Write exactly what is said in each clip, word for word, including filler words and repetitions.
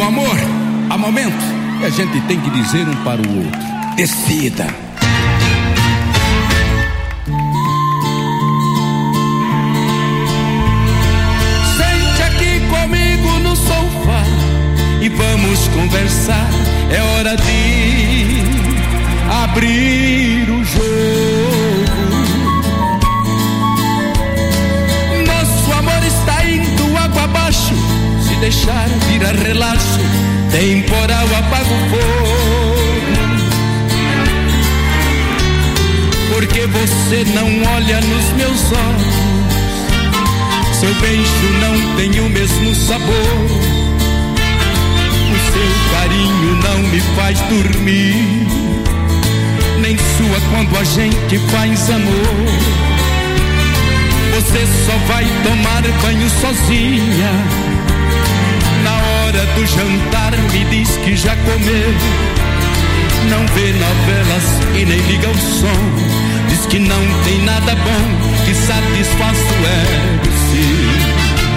No amor, há momentos que a gente tem que dizer um para o outro: decida. Sente aqui comigo no sofá e vamos conversar. É hora de abrir o jogo. Nosso amor está indo água abaixo. Se deixar virar relaxo, temporal apaga o fogo. Porque você não olha nos meus olhos, seu beijo não tem o mesmo sabor. O seu carinho não me faz dormir, nem sua quando a gente faz amor. Você só vai tomar banho sozinha. Na hora do jantar me diz que já comeu. Não vê novelas e nem liga o som. Diz que não tem nada bom que satisfaça o ego, sim.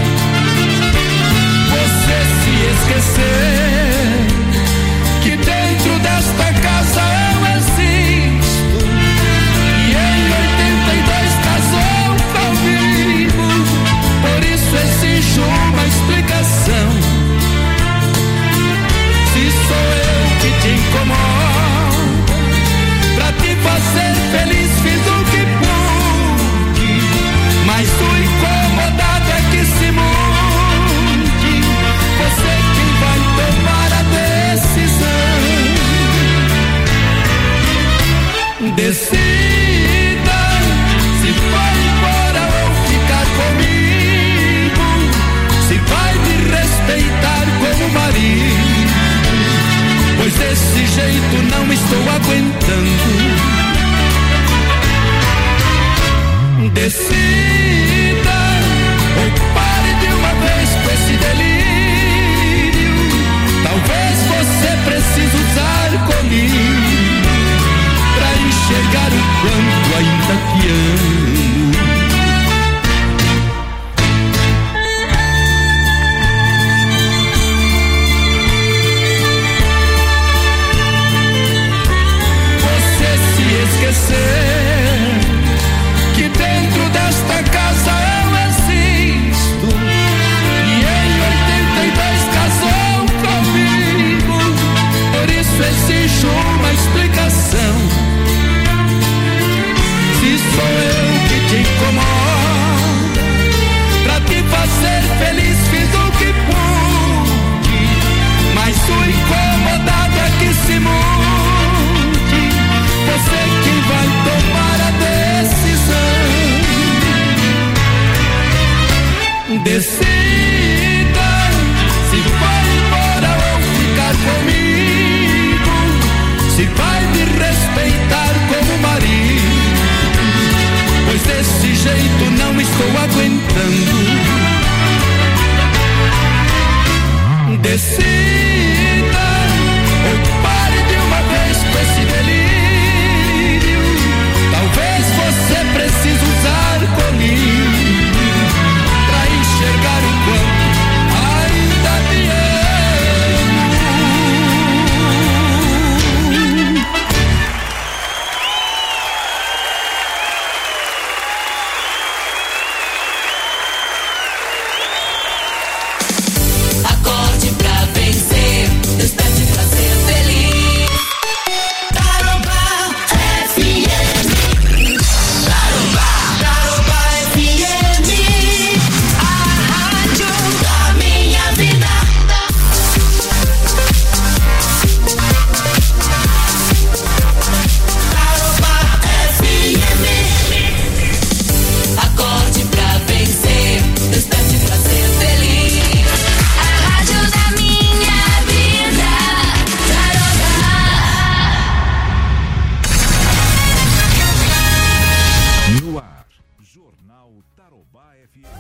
Você se esquecer que dentro desta casa eu existo, e em oitenta e dois casou comigo. Por isso exijo uma explicação. Se sou eu que te incomodo, pra te fazer feliz fiz o que pude, mas o incomodado é que se mude. Você quem vai tomar a decisão. Decida se vai embora ou ficar comigo, se vai me respeitar como marido, pois desse jeito não estou aguentando. Decida ou pare de uma vez com esse delírio. Talvez você precise usar comigo pra enxergar o quanto ainda te amo. Você se esquecer que dentro desta casa eu existo, e em oitenta e dois casou comigo. Por isso exijo uma explicação. Se sou eu que te incomoda, pra te fazer feliz fiz o que pude, mas o incomodado é que se mude. Você quem vai tomar a decisão. Decida se vai embora ou ficar comigo, se vai me respeitar como marido, pois desse jeito não estou aguentando. Decida ou pare de uma vez com esse delírio. Talvez você precise usar comigo pra enxergar o quanto ainda te amo. Acorde pra vencer, desperte pra ser feliz. Tarobá F M. Tarobá, Tarobá F M. A rádio da minha vida. Tarobá F M. Acorde pra vencer, desperte pra ser feliz. A rádio da minha vida. Tarobá. No ar, Jornal Tarobá F M.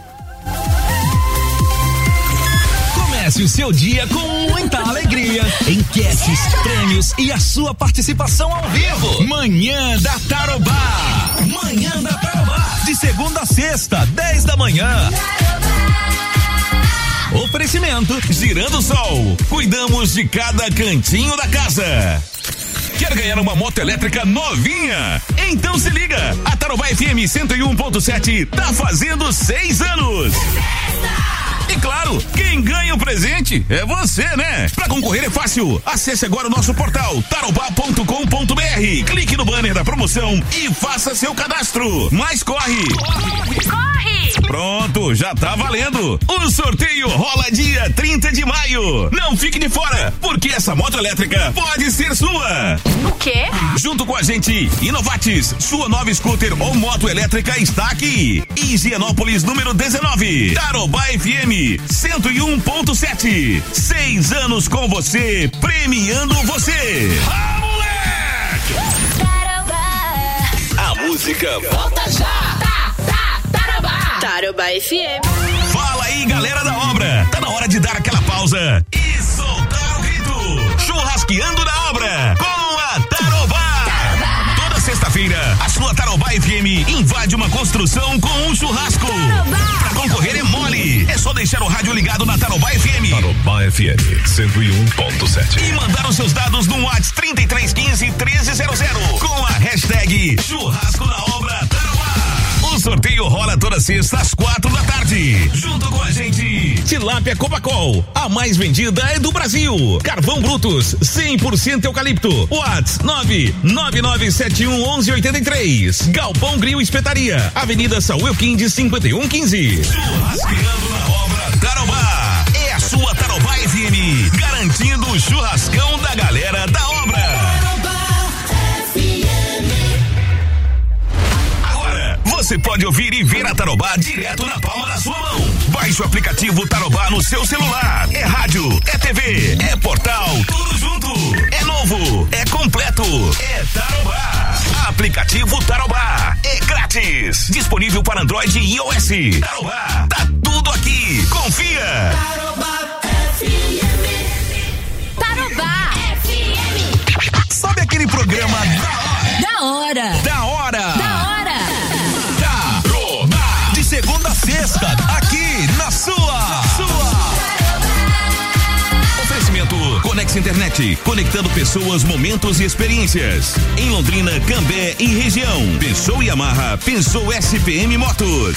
Comece o seu dia com muita alegria, enquetes, prêmios e a sua participação ao vivo. Manhã da Tarobá. Manhã da Tarobá. De segunda a sexta, dez da manhã. Oferecimento Girando Sol. Cuidamos de cada cantinho da casa. Quer ganhar uma moto elétrica novinha? Então se liga, a Tarobá F M cento e um ponto sete tá fazendo seis anos. E claro, quem ganha o presente é você, né? Pra concorrer é fácil. Acesse agora o nosso portal tarobá ponto com ponto br. Clique no banner da promoção e faça seu cadastro. Mas corre! Corre! Corre! Pronto, já tá valendo. O sorteio rola dia trinta de maio. Não fique de fora, porque essa moto elétrica pode ser sua. O quê? Junto com a gente, Inovatis, sua nova scooter ou moto elétrica está aqui. Higienópolis número dezenove. Tarobá F M cento e um ponto sete. Seis anos com você, premiando você. Ah, moleque! A música volta já. Tá, tá, Tarobá. Tarobá F M. Fala aí, galera da obra. Tá na hora de dar aquela pausa e soltar o grito. Churrasqueando na obra com a Tarobá. Tarobá. Toda sexta-feira, a sua Tarobá F M invade uma construção com um churrasco. Tarobá. Pra concorrer é mole. É só deixar o rádio ligado na Tarobá F M. Tarobá F M cento e um ponto sete. E mandar os seus dados no WhatsApp trinta e três quinze, treze zero zero com a hashtag Churrasco na Obra Tarobá. O sorteio rola toda sexta às quatro da tarde. Junto com a gente, Tilápia Copacol, a mais vendida é do Brasil. Carvão Brutus, cem por cento eucalipto. WhatsApp nove nove nove sete um um um oito três. Galpão Grill Espetaria, Avenida Saúl Elquinde cinquenta e um quinze. Churrasqueando na Obra Tarobá. É a sua Tarobá F M, garantindo o churrascão da galera da obra. Você pode ouvir e ver a Tarobá direto na palma da sua mão. Baixe o aplicativo Tarobá no seu celular. É rádio, é T V, é portal, tudo junto. É novo, é completo, é Tarobá. Aplicativo Tarobá, é grátis. Disponível para Android e iOS. Tarobá, tá tudo aqui. Confia. Tarobá F M. Tarobá F M. Sabe aquele programa Da hora. da hora? Da hora. De segunda a sexta, aqui na sua. Sua. Oferecimento Conex Internet, conectando pessoas, momentos e experiências. Em Londrina, Cambé e região. Pensou Yamaha, pensou S P M Motos.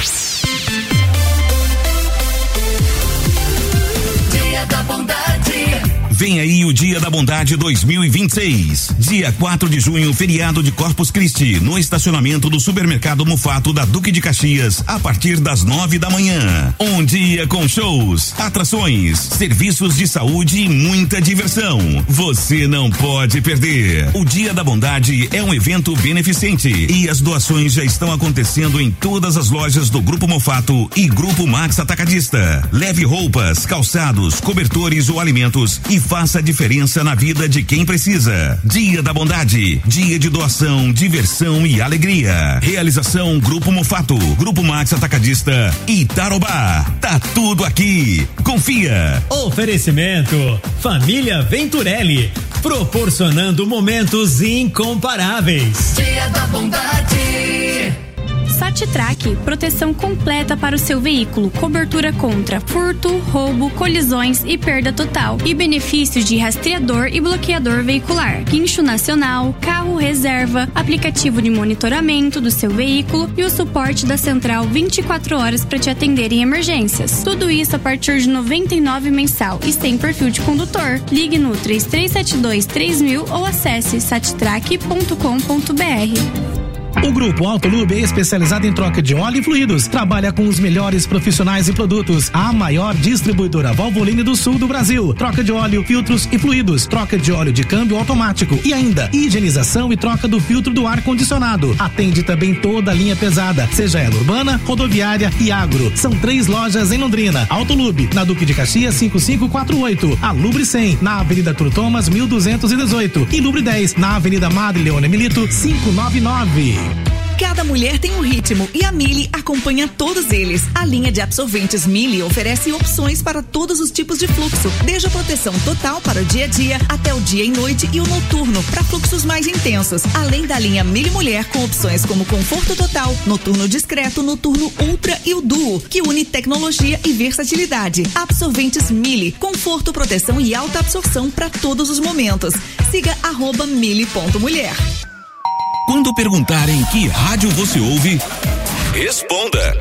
Dia da Bondade. Vem aí o Dia da Bondade dois mil e vinte e seis. Dia quatro de junho, feriado de Corpus Christi, no estacionamento do Supermercado Mufato da Duque de Caxias, a partir das nove da manhã. Um dia com shows, atrações, serviços de saúde e muita diversão. Você não pode perder. O Dia da Bondade é um evento beneficente e as doações já estão acontecendo em todas as lojas do Grupo Mufato e Grupo Max Atacadista. Leve roupas, calçados, cobertores ou alimentos e faça a diferença na vida de quem precisa. Dia da Bondade, dia de doação, diversão e alegria. Realização Grupo Mufato, Grupo Max Atacadista e Tarobá. Tá tudo aqui. Confia. Oferecimento Família Venturelli, proporcionando momentos incomparáveis. Dia da Bondade. Sat-Track, proteção completa para o seu veículo, cobertura contra furto, roubo, colisões e perda total, e benefícios de rastreador e bloqueador veicular, guincho nacional, carro reserva, aplicativo de monitoramento do seu veículo e o suporte da central vinte e quatro horas para te atender em emergências. Tudo isso a partir de noventa e nove reais mensal e sem perfil de condutor. Ligue no três três sete dois três mil ou acesse sattrack ponto com ponto br. O Grupo Autolube é especializado em troca de óleo e fluidos. Trabalha com os melhores profissionais e produtos. A maior distribuidora Valvoline do sul do Brasil. Troca de óleo, filtros e fluidos. Troca de óleo de câmbio automático. E ainda, higienização e troca do filtro do ar-condicionado. Atende também toda a linha pesada, seja ela urbana, rodoviária e agro. São três lojas em Londrina. Autolube, na Duque de Caxias cinco cinco quatro oito. A Lubre cem, na Avenida Arthur Thomas mil duzentos e dezoito. E Lubre dez, na Avenida Madre Leone Milito cinco nove nove. Cada mulher tem um ritmo e a Mili acompanha todos eles. A linha de absorventes Mili oferece opções para todos os tipos de fluxo, desde a proteção total para o dia a dia até o dia e noite e o noturno para fluxos mais intensos. Além da linha Mili Mulher com opções como conforto total, noturno discreto, noturno ultra e o duo, que une tecnologia e versatilidade. Absorventes Mili, conforto, proteção e alta absorção para todos os momentos. Siga arroba mili ponto mulher. Quando perguntarem que rádio você ouve, responda.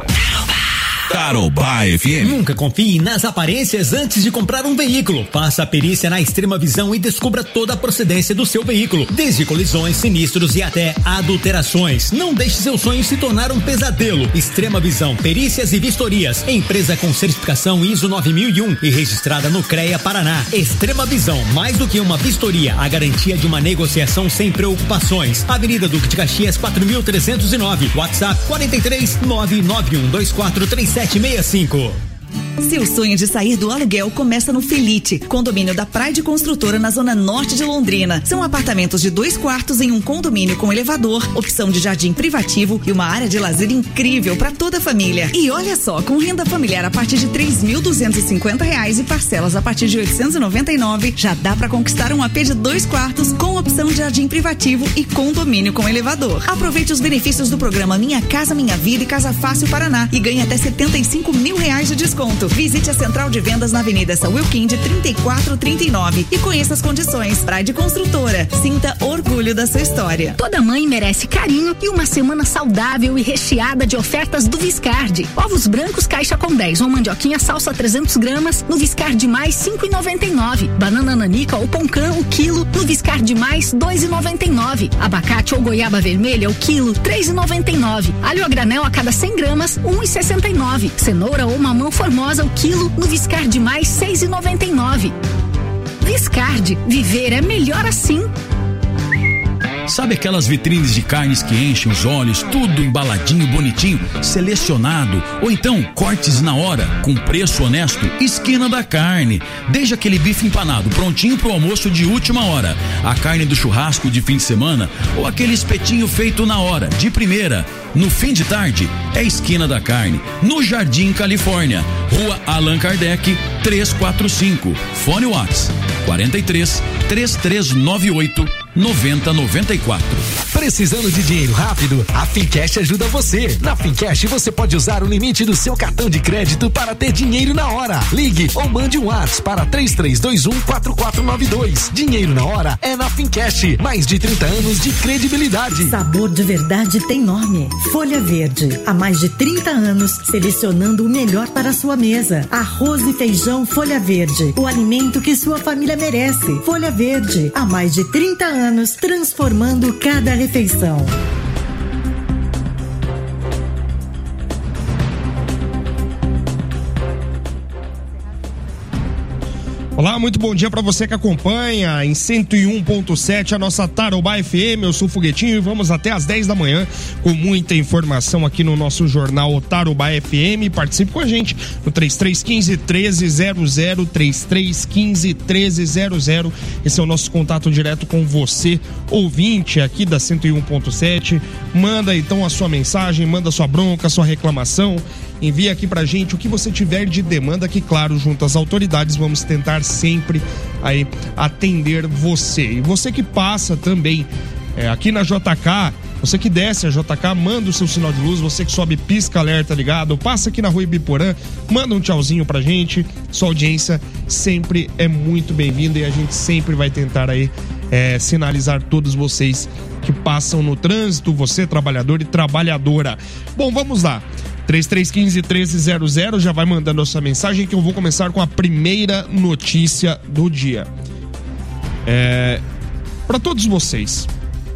Tarobá F M. Nunca confie nas aparências antes de comprar um veículo. Faça a perícia na Extrema Visão e descubra toda a procedência do seu veículo, desde colisões, sinistros e até adulterações. Não deixe seu sonho se tornar um pesadelo. Extrema Visão, perícias e vistorias. Empresa com certificação I S O nove mil e um e registrada no CREA Paraná. Extrema Visão, mais do que uma vistoria, a garantia de uma negociação sem preocupações. Avenida Duque de Caxias, quatro mil trezentos e nove. WhatsApp quarenta e três, nove nove um dois quatro três sete seis cinco. Seu sonho de sair do aluguel começa no Felite, condomínio da Praia de Construtora na zona norte de Londrina. São apartamentos de dois quartos em um condomínio com elevador, opção de jardim privativo e uma área de lazer incrível para toda a família. E olha só, com renda familiar a partir de três mil duzentos e cinquenta reais e parcelas a partir de oitocentos e noventa e nove, já dá para conquistar um A P de dois quartos com opção de jardim privativo e condomínio com elevador. Aproveite os benefícios do programa Minha Casa Minha Vida e Casa Fácil Paraná e ganhe até setenta e cinco mil reais de desconto. Visite a central de vendas na Avenida São Wilkin de trinta e quatro trinta e nove e conheça as condições. Praia de Construtora. Sinta orgulho da sua história. Toda mãe merece carinho e uma semana saudável e recheada de ofertas do Viscardi. Ovos brancos caixa com dez ou mandioquinha salsa trezentos gramas no Viscardi mais cinco e noventa e nove. Banana nanica ou poncã o quilo no Viscardi mais dois e noventa e nove. Abacate ou goiaba vermelha o quilo três e noventa e nove. Alho a granel a cada cem gramas um e sessenta e nove. Cenoura ou mamão formosa o quilo no Viscardi mais seis e noventa e nove. Viscardi, viver é melhor assim. Sabe aquelas vitrines de carnes que enchem os olhos, tudo embaladinho, bonitinho, selecionado, ou então cortes na hora, com preço honesto? Esquina da Carne. Desde aquele bife empanado, prontinho pro almoço de última hora, a carne do churrasco de fim de semana, ou aquele espetinho feito na hora, de primeira. No fim de tarde, é Esquina da Carne, no Jardim Califórnia, Rua Allan Kardec, trezentos e quarenta e cinco. Fone Whats, quarenta e três, três três nove oito, noventa noventa e quatro. Precisando de dinheiro rápido? A Fincash ajuda você. Na Fincash você pode usar o limite do seu cartão de crédito para ter dinheiro na hora. Ligue ou mande um WhatsApp para três três dois um quatro quatro nove dois. Dinheiro na hora é na Fincash. Mais de trinta anos de credibilidade. Sabor de verdade tem nome. Folha Verde. Há mais de trinta anos selecionando o melhor para a sua mesa. Arroz e feijão Folha Verde. O alimento que sua família merece. Folha Verde. Há mais de trinta anos transformando cada refeição. Olá, muito bom dia para você que acompanha em cento e um ponto sete a nossa Tarobá F M. Eu sou o Foguetinho e vamos até às dez da manhã com muita informação aqui no nosso jornal Tarobá F M. Participe com a gente no três três um cinco, um três zero zero, três três um cinco, um três zero zero. Esse é o nosso contato direto com você, ouvinte aqui da cento e um ponto sete. Manda então a sua mensagem, manda a sua bronca, a sua reclamação. Envia aqui pra gente o que você tiver de demanda, que claro, junto às autoridades vamos tentar sempre aí atender você. E você que passa também é, aqui na J K, você que desce a J K, manda o seu sinal de luz, você que sobe pisca alerta ligado, passa aqui na Rua Ibiporã, manda um tchauzinho pra gente. Sua audiência sempre é muito bem-vinda e a gente sempre vai tentar aí é, sinalizar todos vocês que passam no trânsito, você trabalhador e trabalhadora. Bom, vamos lá. três três um cinco, um três zero zero, já vai mandando a sua mensagem que eu vou começar com a primeira notícia do dia. É, para todos vocês,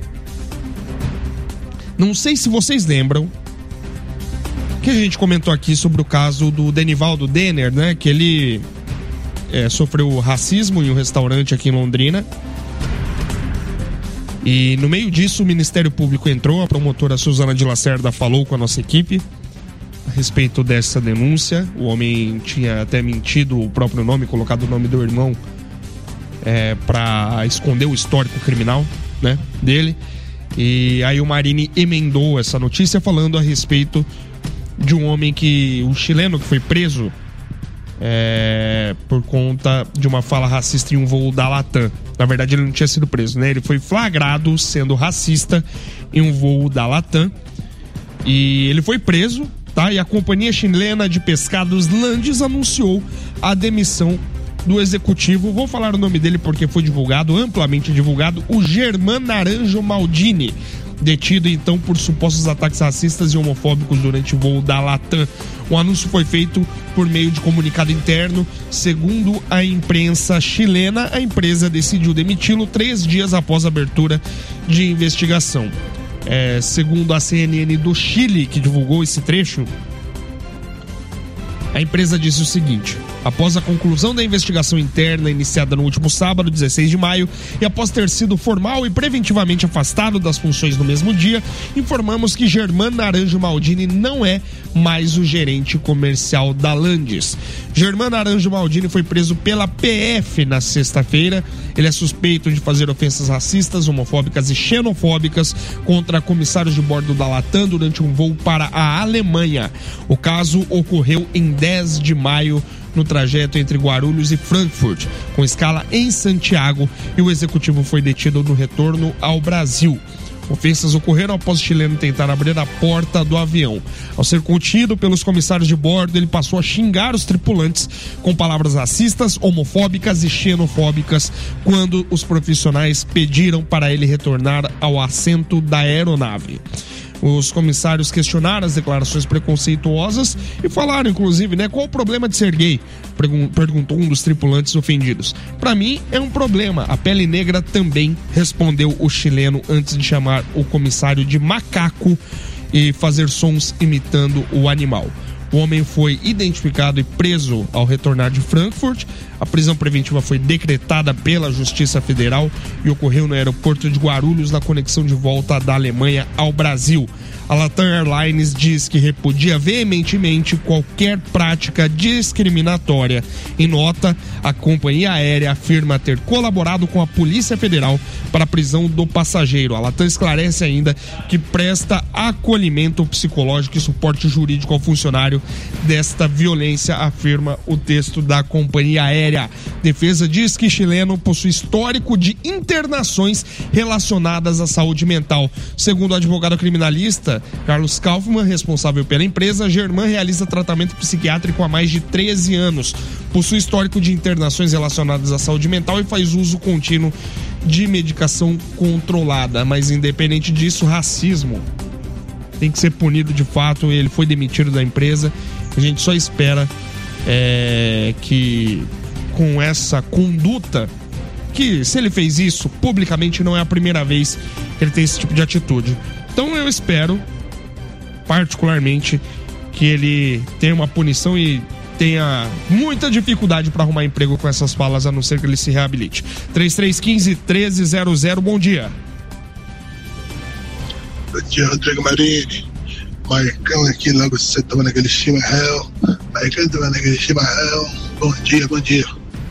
não sei se vocês lembram que a gente comentou aqui sobre o caso do Denivaldo Denner, né? Que ele é, sofreu racismo em um restaurante aqui em Londrina. E no meio disso o Ministério Público entrou, a promotora Suzana de Lacerda falou com a nossa equipe a respeito dessa denúncia. O homem tinha até mentido o próprio nome, colocado o nome do irmão é, para esconder o histórico criminal, né, dele. E aí o Marini emendou essa notícia falando a respeito de um homem que, um chileno que foi preso é, por conta de uma fala racista em um voo da Latam. Na verdade ele não tinha sido preso, né? Ele foi flagrado sendo racista em um voo da Latam e ele foi preso, tá? E a companhia chilena de pescados Landes anunciou a demissão do executivo. Vou falar o nome dele porque foi divulgado, amplamente divulgado, o Germán Naranjo Maldini, detido então por supostos ataques racistas e homofóbicos durante o voo da Latam. O anúncio foi feito por meio de comunicado interno. Segundo a imprensa chilena, a empresa decidiu demiti-lo três dias após a abertura de investigação. É, segundo a C N N do Chile, que divulgou esse trecho, a empresa disse o seguinte: após a conclusão da investigação interna iniciada no último sábado, dezesseis de maio, e após ter sido formal e preventivamente afastado das funções no mesmo dia, informamos que Germán Naranjo Maldini não é mais o gerente comercial da Landes. Germán Naranjo Maldini foi preso pela P F na sexta-feira. Ele é suspeito de fazer ofensas racistas, homofóbicas e xenofóbicas contra comissários de bordo da Latam durante um voo para a Alemanha. O caso ocorreu em dez de maio, no trajeto entre Guarulhos e Frankfurt, com escala em Santiago, e o executivo foi detido no retorno ao Brasil. Ofensas ocorreram após o chileno tentar abrir a porta do avião. Ao ser contido pelos comissários de bordo, ele passou a xingar os tripulantes com palavras racistas, homofóbicas e xenofóbicas quando os profissionais pediram para ele retornar ao assento da aeronave. Os comissários questionaram as declarações preconceituosas e falaram, inclusive, né, qual o problema de ser gay? Perguntou um dos tripulantes ofendidos. Para mim é um problema, a pele negra também, respondeu o chileno antes de chamar o comissário de macaco e fazer sons imitando o animal. O homem foi identificado e preso ao retornar de Frankfurt. A prisão preventiva foi decretada pela Justiça Federal e ocorreu no aeroporto de Guarulhos, na conexão de volta da Alemanha ao Brasil. A Latam Airlines diz que repudia veementemente qualquer prática discriminatória. Em nota, a companhia aérea afirma ter colaborado com a Polícia Federal para a prisão do passageiro. A Latam esclarece ainda que presta acolhimento psicológico e suporte jurídico ao funcionário desta violência, afirma o texto da companhia aérea. Defesa diz que chileno possui histórico de internações relacionadas à saúde mental. Segundo o advogado criminalista Carlos Kaufmann, responsável pela empresa, Germán realiza tratamento psiquiátrico há mais de treze anos. Possui histórico de internações relacionadas à saúde mental e faz uso contínuo de medicação controlada. Mas independente disso, racismo tem que ser punido de fato. Ele foi demitido da empresa. A gente só espera é, que com essa conduta, que se ele fez isso publicamente, não é a primeira vez que ele tem esse tipo de atitude. Então eu espero particularmente que ele tenha uma punição e tenha muita dificuldade para arrumar emprego com essas falas, a não ser que ele se reabilite. três três um cinco, um três zero zero, bom dia. Bom dia, Rodrigo Marini. Marcão aqui, logo você tomando aquele chimarrão. Marcão tomando aquele chimarrão. Bom dia, bom dia.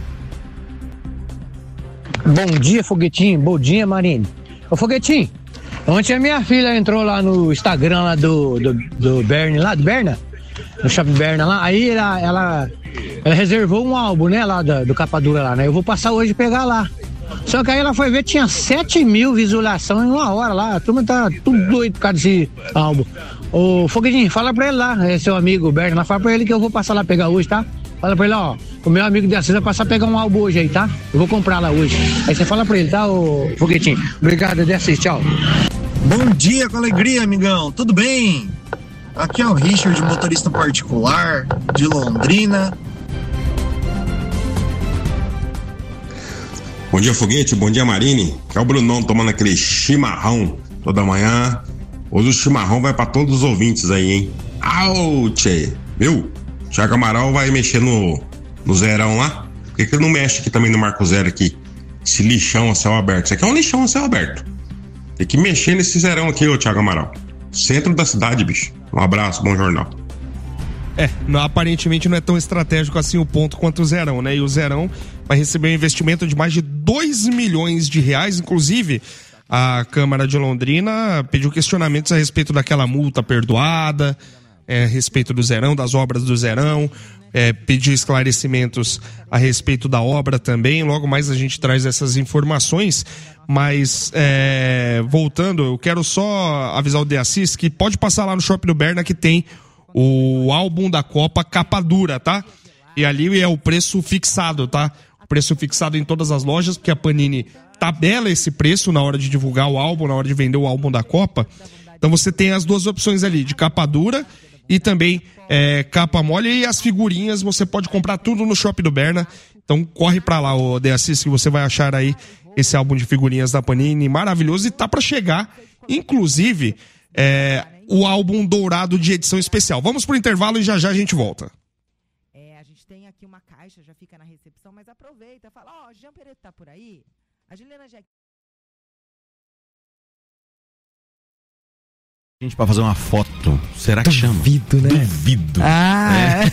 Bom dia, Foguetinho. Bom dia, Marini. Ô, Foguetinho, ontem a minha filha entrou lá no Instagram lá do, do, do Berna, lá do Berna, no Shopping Berna lá, aí ela, ela, ela reservou um álbum, né, lá do, do Capa Dura lá, né, eu vou passar hoje e pegar lá. Só que aí ela foi ver, tinha sete mil visualizações em uma hora lá, a turma tá tudo doido por causa desse álbum. Ô, Foguetinho, fala pra ele lá, é seu amigo Berna, lá, fala pra ele que eu vou passar lá pegar hoje, tá? Fala pra ele, ó, o meu amigo de Assis vai passar a pegar um álbum hoje aí, tá? Eu vou comprar lá hoje. Aí você fala pra ele, tá, ô Foguetinho? Obrigado, de Assis, tchau. Bom dia, com alegria, amigão. Tudo bem? Aqui é o Richard, motorista particular de Londrina. Bom dia, Foguete. Bom dia, Marini. Que é o Brunão tomando aquele chimarrão toda manhã. Hoje o chimarrão vai pra todos os ouvintes aí, hein? Au, tchê. Viu? Thiago Amaral vai mexer no, no zerão lá. Por que que ele não mexe aqui também no Marco Zero aqui? Esse lixão a céu aberto. Isso aqui é um lixão a céu aberto. Tem que mexer nesse zerão aqui, ô Thiago Amaral. Centro da cidade, bicho. Um abraço, bom jornal. É, não, aparentemente não é tão estratégico assim o ponto quanto o zerão, né? E o zerão vai receber um investimento de mais de dois milhões de reais. Inclusive, a Câmara de Londrina pediu questionamentos a respeito daquela multa perdoada, é, a respeito do Zerão, das obras do Zerão, é, pediu esclarecimentos a respeito da obra também. Logo mais a gente traz essas informações, mas é, voltando, eu quero só avisar o De Assis que pode passar lá no Shopping do Berna que tem o álbum da Copa capa dura, tá? E ali é o preço fixado, tá? O preço fixado em todas as lojas, porque a Panini tabela esse preço na hora de divulgar o álbum, na hora de vender o álbum da Copa. Então você tem as duas opções ali, de capa dura e também é, capa mole, e as figurinhas você pode comprar tudo no Shopping do Berna. Então corre pra lá, o De Assis, que você vai achar aí esse álbum de figurinhas da Panini maravilhoso, e tá pra chegar, inclusive, é, o álbum dourado de edição especial. Vamos pro intervalo e já já a gente volta. É, a gente tem aqui uma caixa, já fica na recepção, mas aproveita e fala, ó, oh, Jean Pereto tá por aí? A Juliana já... Gente, pra fazer uma foto, será que chama? Duvido, né? Duvido. Ah, é.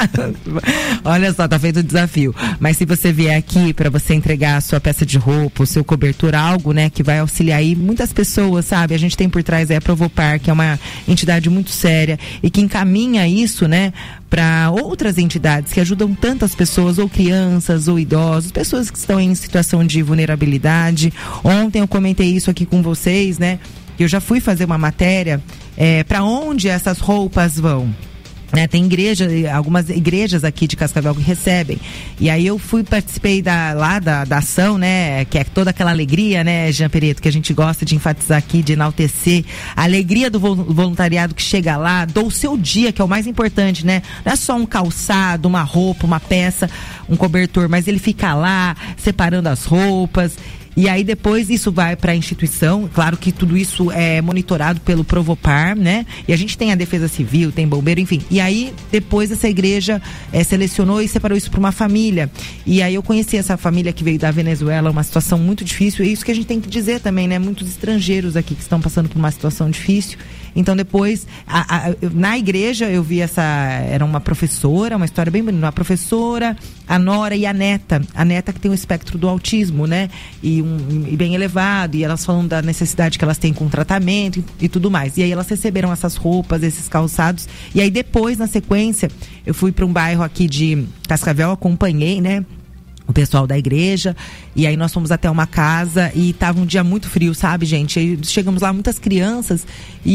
Olha só, tá feito o desafio. Mas se você vier aqui pra você entregar a sua peça de roupa, o seu cobertor, algo, né, que vai auxiliar aí muitas pessoas, sabe? A gente tem por trás aí a Provopar, que é uma entidade muito séria e que encaminha isso, né, para outras entidades que ajudam tantas pessoas, ou crianças, ou idosos, pessoas que estão em situação de vulnerabilidade. Ontem eu comentei isso aqui com vocês, né? Eu já fui fazer uma matéria é, para onde essas roupas vão. Né, tem igreja, algumas igrejas aqui de Cascavel que recebem. E aí eu fui, participei da, lá da, da ação, né? Que é toda aquela alegria, né, Jean Pereto, que a gente gosta de enfatizar aqui, de enaltecer. A alegria do voluntariado que chega lá, do seu dia, que é o mais importante, né? Não é só um calçado, uma roupa, uma peça, um cobertor, mas ele fica lá, separando as roupas. E aí depois isso vai para a instituição, claro que tudo isso é monitorado pelo Provopar, né? E a gente tem a Defesa Civil, tem bombeiro, enfim. E aí depois essa igreja é, selecionou e separou isso para uma família. E aí eu conheci essa família que veio da Venezuela, uma situação muito difícil. É isso que a gente tem que dizer também, né? Muitos estrangeiros aqui que estão passando por uma situação difícil. Então depois, a, a, na igreja eu vi essa, era uma professora, uma história bem bonita, uma professora, a nora e a neta, a neta que tem o espectro do autismo, né? E, um, e bem elevado, e elas falam da necessidade que elas têm com tratamento e, e tudo mais. E aí elas receberam essas roupas, esses calçados, e aí depois, na sequência, eu fui para um bairro aqui de Cascavel, acompanhei, né? O pessoal da igreja, e aí nós fomos até uma casa e tava um dia muito frio, sabe, gente? Aí chegamos lá, muitas crianças,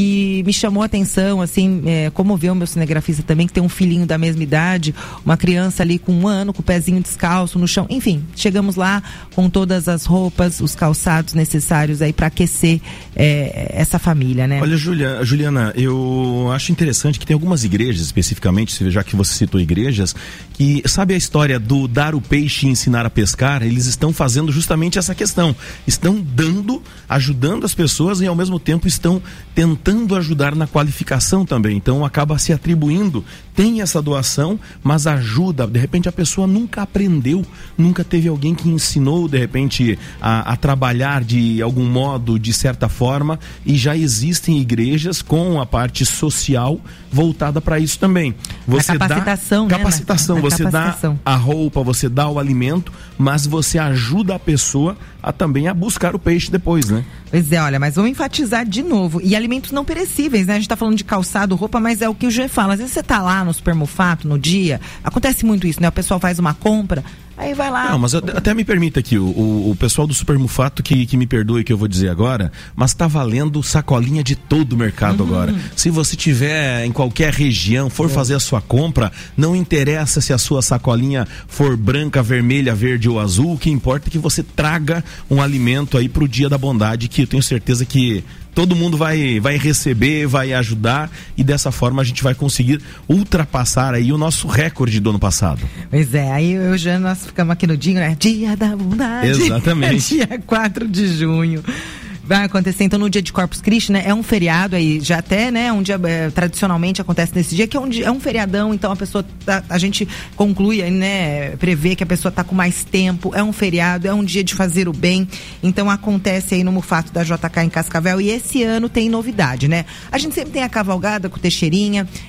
e me chamou a atenção, assim, é, comoveu o meu cinegrafista também, que tem um filhinho da mesma idade, uma criança ali com um ano, com o pezinho descalço no chão, enfim, chegamos lá com todas as roupas, os calçados necessários aí para aquecer é, essa família, né? Olha, Julia, Juliana, eu acho interessante que tem algumas igrejas, especificamente, já que você citou igrejas, que sabe a história do dar o peixe e ensinar a pescar? Eles estão fazendo justamente essa questão, estão dando, ajudando as pessoas e ao mesmo tempo estão tentando ajudar na qualificação também, então acaba se atribuindo, tem essa doação, mas ajuda, de repente a pessoa nunca aprendeu, nunca teve alguém que ensinou de repente a, a trabalhar de algum modo, de certa forma, e já existem igrejas com a parte social voltada para isso também. Você a capacitação, dá né? capacitação, Na, na você capacitação. dá a roupa, você dá o alimento, mas você ajuda a pessoa a também a buscar o peixe depois, né? Pois é, olha, mas vamos enfatizar de novo, e alimentos não perecíveis, né? A gente tá falando de calçado, roupa, mas é o que o Gê fala, às vezes você tá lá no supermufato, no dia, acontece muito isso, né? O pessoal faz uma compra, aí vai lá... Não, mas até me permita aqui, o, o, o pessoal do supermufato que, que me perdoe que eu vou dizer agora, mas tá valendo sacolinha de todo o mercado uhum. agora. Se você tiver em qualquer região, for é. fazer a sua compra, não interessa se a sua sacolinha for branca, vermelha, verde ou azul, o que importa é que você traga um alimento aí pro Dia da Bondade, que eu tenho certeza que todo mundo vai, vai receber, vai ajudar, e dessa forma a gente vai conseguir ultrapassar aí o nosso recorde do ano passado. Pois é, aí eu já nós ficamos aqui no dia, né? Dia da Bondade. Exatamente. Dia quatro de junho. Vai acontecer então no dia de Corpus Christi, né? É um feriado aí, já até, né? Um dia é, tradicionalmente acontece nesse dia, que é um, dia, é um feriadão, então a pessoa, tá, a gente conclui aí, né? Prevê que a pessoa tá com mais tempo, é um feriado, é um dia de fazer o bem, então acontece aí no Mufato da J K em Cascavel, e esse ano tem novidade, né? A gente sempre tem a cavalgada com o Teixeirinha,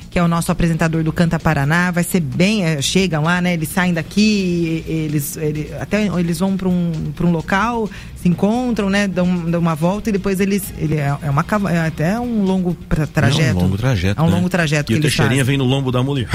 que é o nosso apresentador do Canta Paraná. Vai ser bem, é, chegam lá, né? Eles saem daqui, eles, eles até eles vão para um, para um local, se encontram, né? Dão, dão uma volta e depois eles, ele é, é uma é até um longo pra, trajeto. É um longo trajeto. É um né? longo trajeto. E que o Teixeirinha vem no lombo da mulher.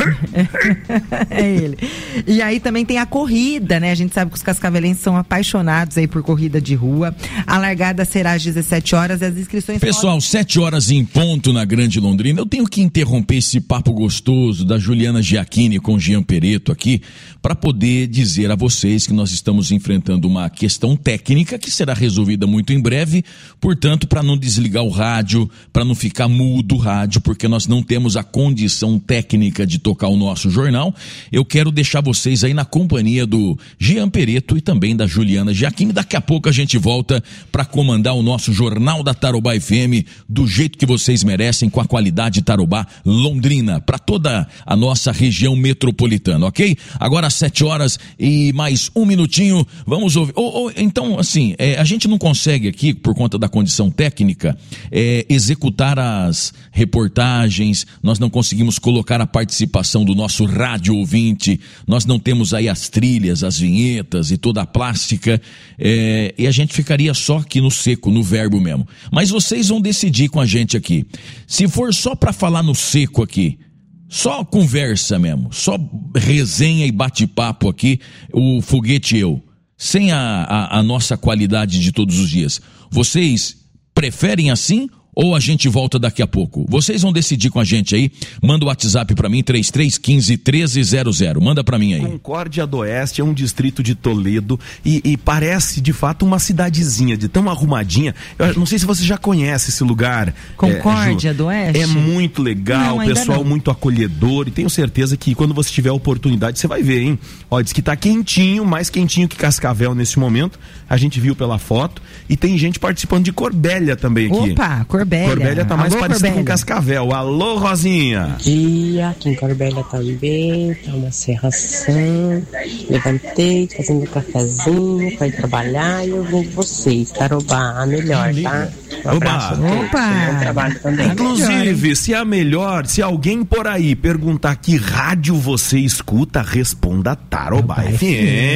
É ele. E aí também tem a corrida, né? A gente sabe que os cascavelenses são apaixonados aí por corrida de rua. A largada será às dezessete horas e as inscrições... Pessoal, sete horas em ponto na Grande Londrina. Eu tenho que interromper esse papo gostoso da Juliana Giacchini com o Jean Pereto aqui para poder dizer a vocês que nós estamos enfrentando uma questão técnica que será resolvida muito em breve, portanto, para não desligar o rádio, para não ficar mudo o rádio, porque nós não temos a condição técnica de tocar o nosso jornal, eu quero deixar vocês aí na companhia do Jean Pereto e também da Juliana Giacchini. Daqui a pouco a gente volta para comandar o nosso Jornal da Tarobá F M do jeito que vocês merecem, com a qualidade Tarobá Londrina, para toda a nossa região metropolitana, ok? Agora às sete horas e mais um minutinho, vamos ouvir. Ou, ou, então, assim, é, a gente não consegue aqui, por conta da condição técnica, é, executar as reportagens, nós não conseguimos colocar a participação do nosso rádio ouvinte, nós não temos aí as trilhas, as vinhetas e toda a plástica, é, e a gente ficaria só aqui no seco, no verbo mesmo. Mas vocês vão decidir com a gente aqui. Se for só para falar no seco aqui, só conversa mesmo, só resenha e bate-papo aqui, o Foguete e eu, sem a, a, a nossa qualidade de todos os dias, vocês preferem assim ou a gente volta daqui a pouco? Vocês vão decidir com a gente aí. Manda o WhatsApp pra mim, três três um cinco, um três zero zero. Manda pra mim aí. Concórdia do Oeste é um distrito de Toledo e, e parece de fato uma cidadezinha, de tão arrumadinha. Eu não sei se você já conhece esse lugar. Concórdia é, Ju, do Oeste? É muito legal, não, pessoal não. muito acolhedor, e tenho certeza que quando você tiver a oportunidade você vai ver, hein? Ó, diz que tá quentinho, mais quentinho que Cascavel nesse momento. A gente viu pela foto e tem gente participando de Corbélia também aqui. Opa, Corbélia. Corbélia tá mais Alô, parecido Corbélia. com Cascavel. Alô, Rosinha. Dia, aqui em Corbélia também, tá uma serração. Levantei, fazendo um cafezinho, pra ir trabalhar e eu vim de vocês. Tarobá, a melhor, tá? Um abraço a todos. Opa. Bom trabalho também. Inclusive, se a melhor, se alguém por aí perguntar que rádio você escuta, responda Tarobá F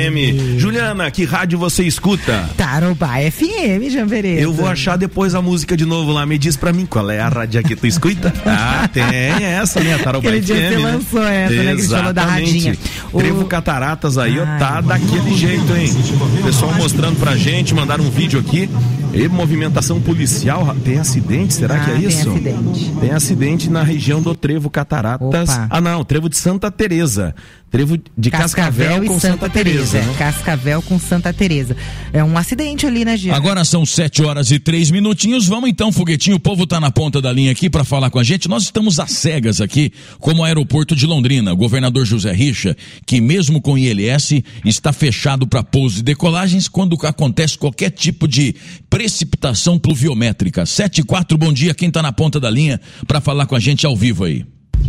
M. Juliana, que rádio você escuta? Tarobá F M, Jean Pereto. Eu vou achar depois a música de novo lá. Me diz pra mim qual é a rádio que tu escuta. Ah, tem essa, né? Tarobá Aquele F M. dia você né? lançou essa, né? Que falou da radinha. O... Trevo Cataratas aí, ó, tá daquele jeito, hein? O pessoal mostrando pra gente, mandaram um vídeo aqui. E movimentação policial, tem acidente, será ah, que é isso? Tem acidente. Tem acidente na região do Trevo Cataratas. Opa. Ah, não, Trevo de Santa Teresa. Trevo de Cascavel, Cascavel com e Santa, Santa Teresa. Teresa. Cascavel com Santa Teresa. É um acidente ali, né, Gil? Agora são sete horas e três minutinhos. Vamos então, Foguetinho. O povo tá na ponta da linha aqui para falar com a gente. Nós estamos às cegas aqui, como o aeroporto de Londrina. O governador José Richa, que mesmo com I L S, está fechado para pousos e decolagens quando acontece qualquer tipo de precipitação pluviométrica. sete e quatro, bom dia. Quem tá na ponta da linha para falar com a gente ao vivo aí?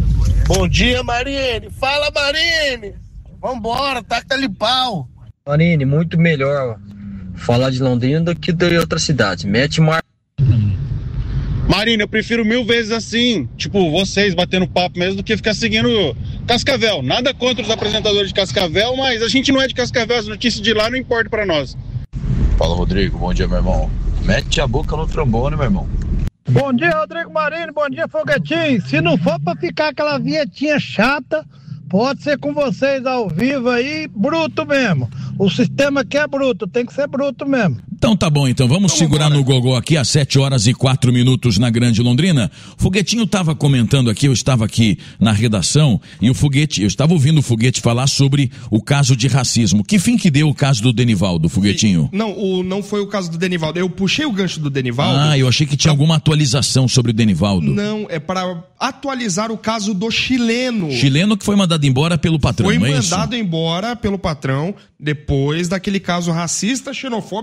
Bom dia, Marine. Fala, Marine. Vambora, taca-lhe pau. Marine, muito melhor falar de Londrina do que de outra cidade. Mete mar... Marine, eu prefiro mil vezes assim, tipo, vocês batendo papo mesmo, do que ficar seguindo Cascavel. Nada contra os apresentadores de Cascavel, mas a gente não é de Cascavel, as notícias de lá não importam pra nós. Fala, Rodrigo. Bom dia, meu irmão. Mete a boca no trombone, meu irmão. Bom dia, Rodrigo Marinho. Bom dia, Foguetinho. Se não for pra ficar aquela vinhetinha chata, pode ser com vocês ao vivo aí, bruto mesmo. O sistema aqui é bruto, tem que ser bruto mesmo. Então tá bom, então vamos, vamos segurar embora. No gogó aqui às sete horas e quatro minutos na Grande Londrina. O Foguetinho estava comentando aqui, eu estava aqui na redação e o Foguete, eu estava ouvindo o Foguete falar sobre o caso de racismo. Que fim que deu o caso do Denivaldo, Foguetinho? Não, o, não foi o caso do Denivaldo. Eu puxei o gancho do Denivaldo. Ah, eu achei que tinha alguma atualização sobre o Denivaldo. Não, é para atualizar o caso do chileno. Chileno que foi mandado embora pelo patrão, foi não é isso? Foi mandado embora pelo patrão depois daquele caso racista, xenofóbico e homofóbico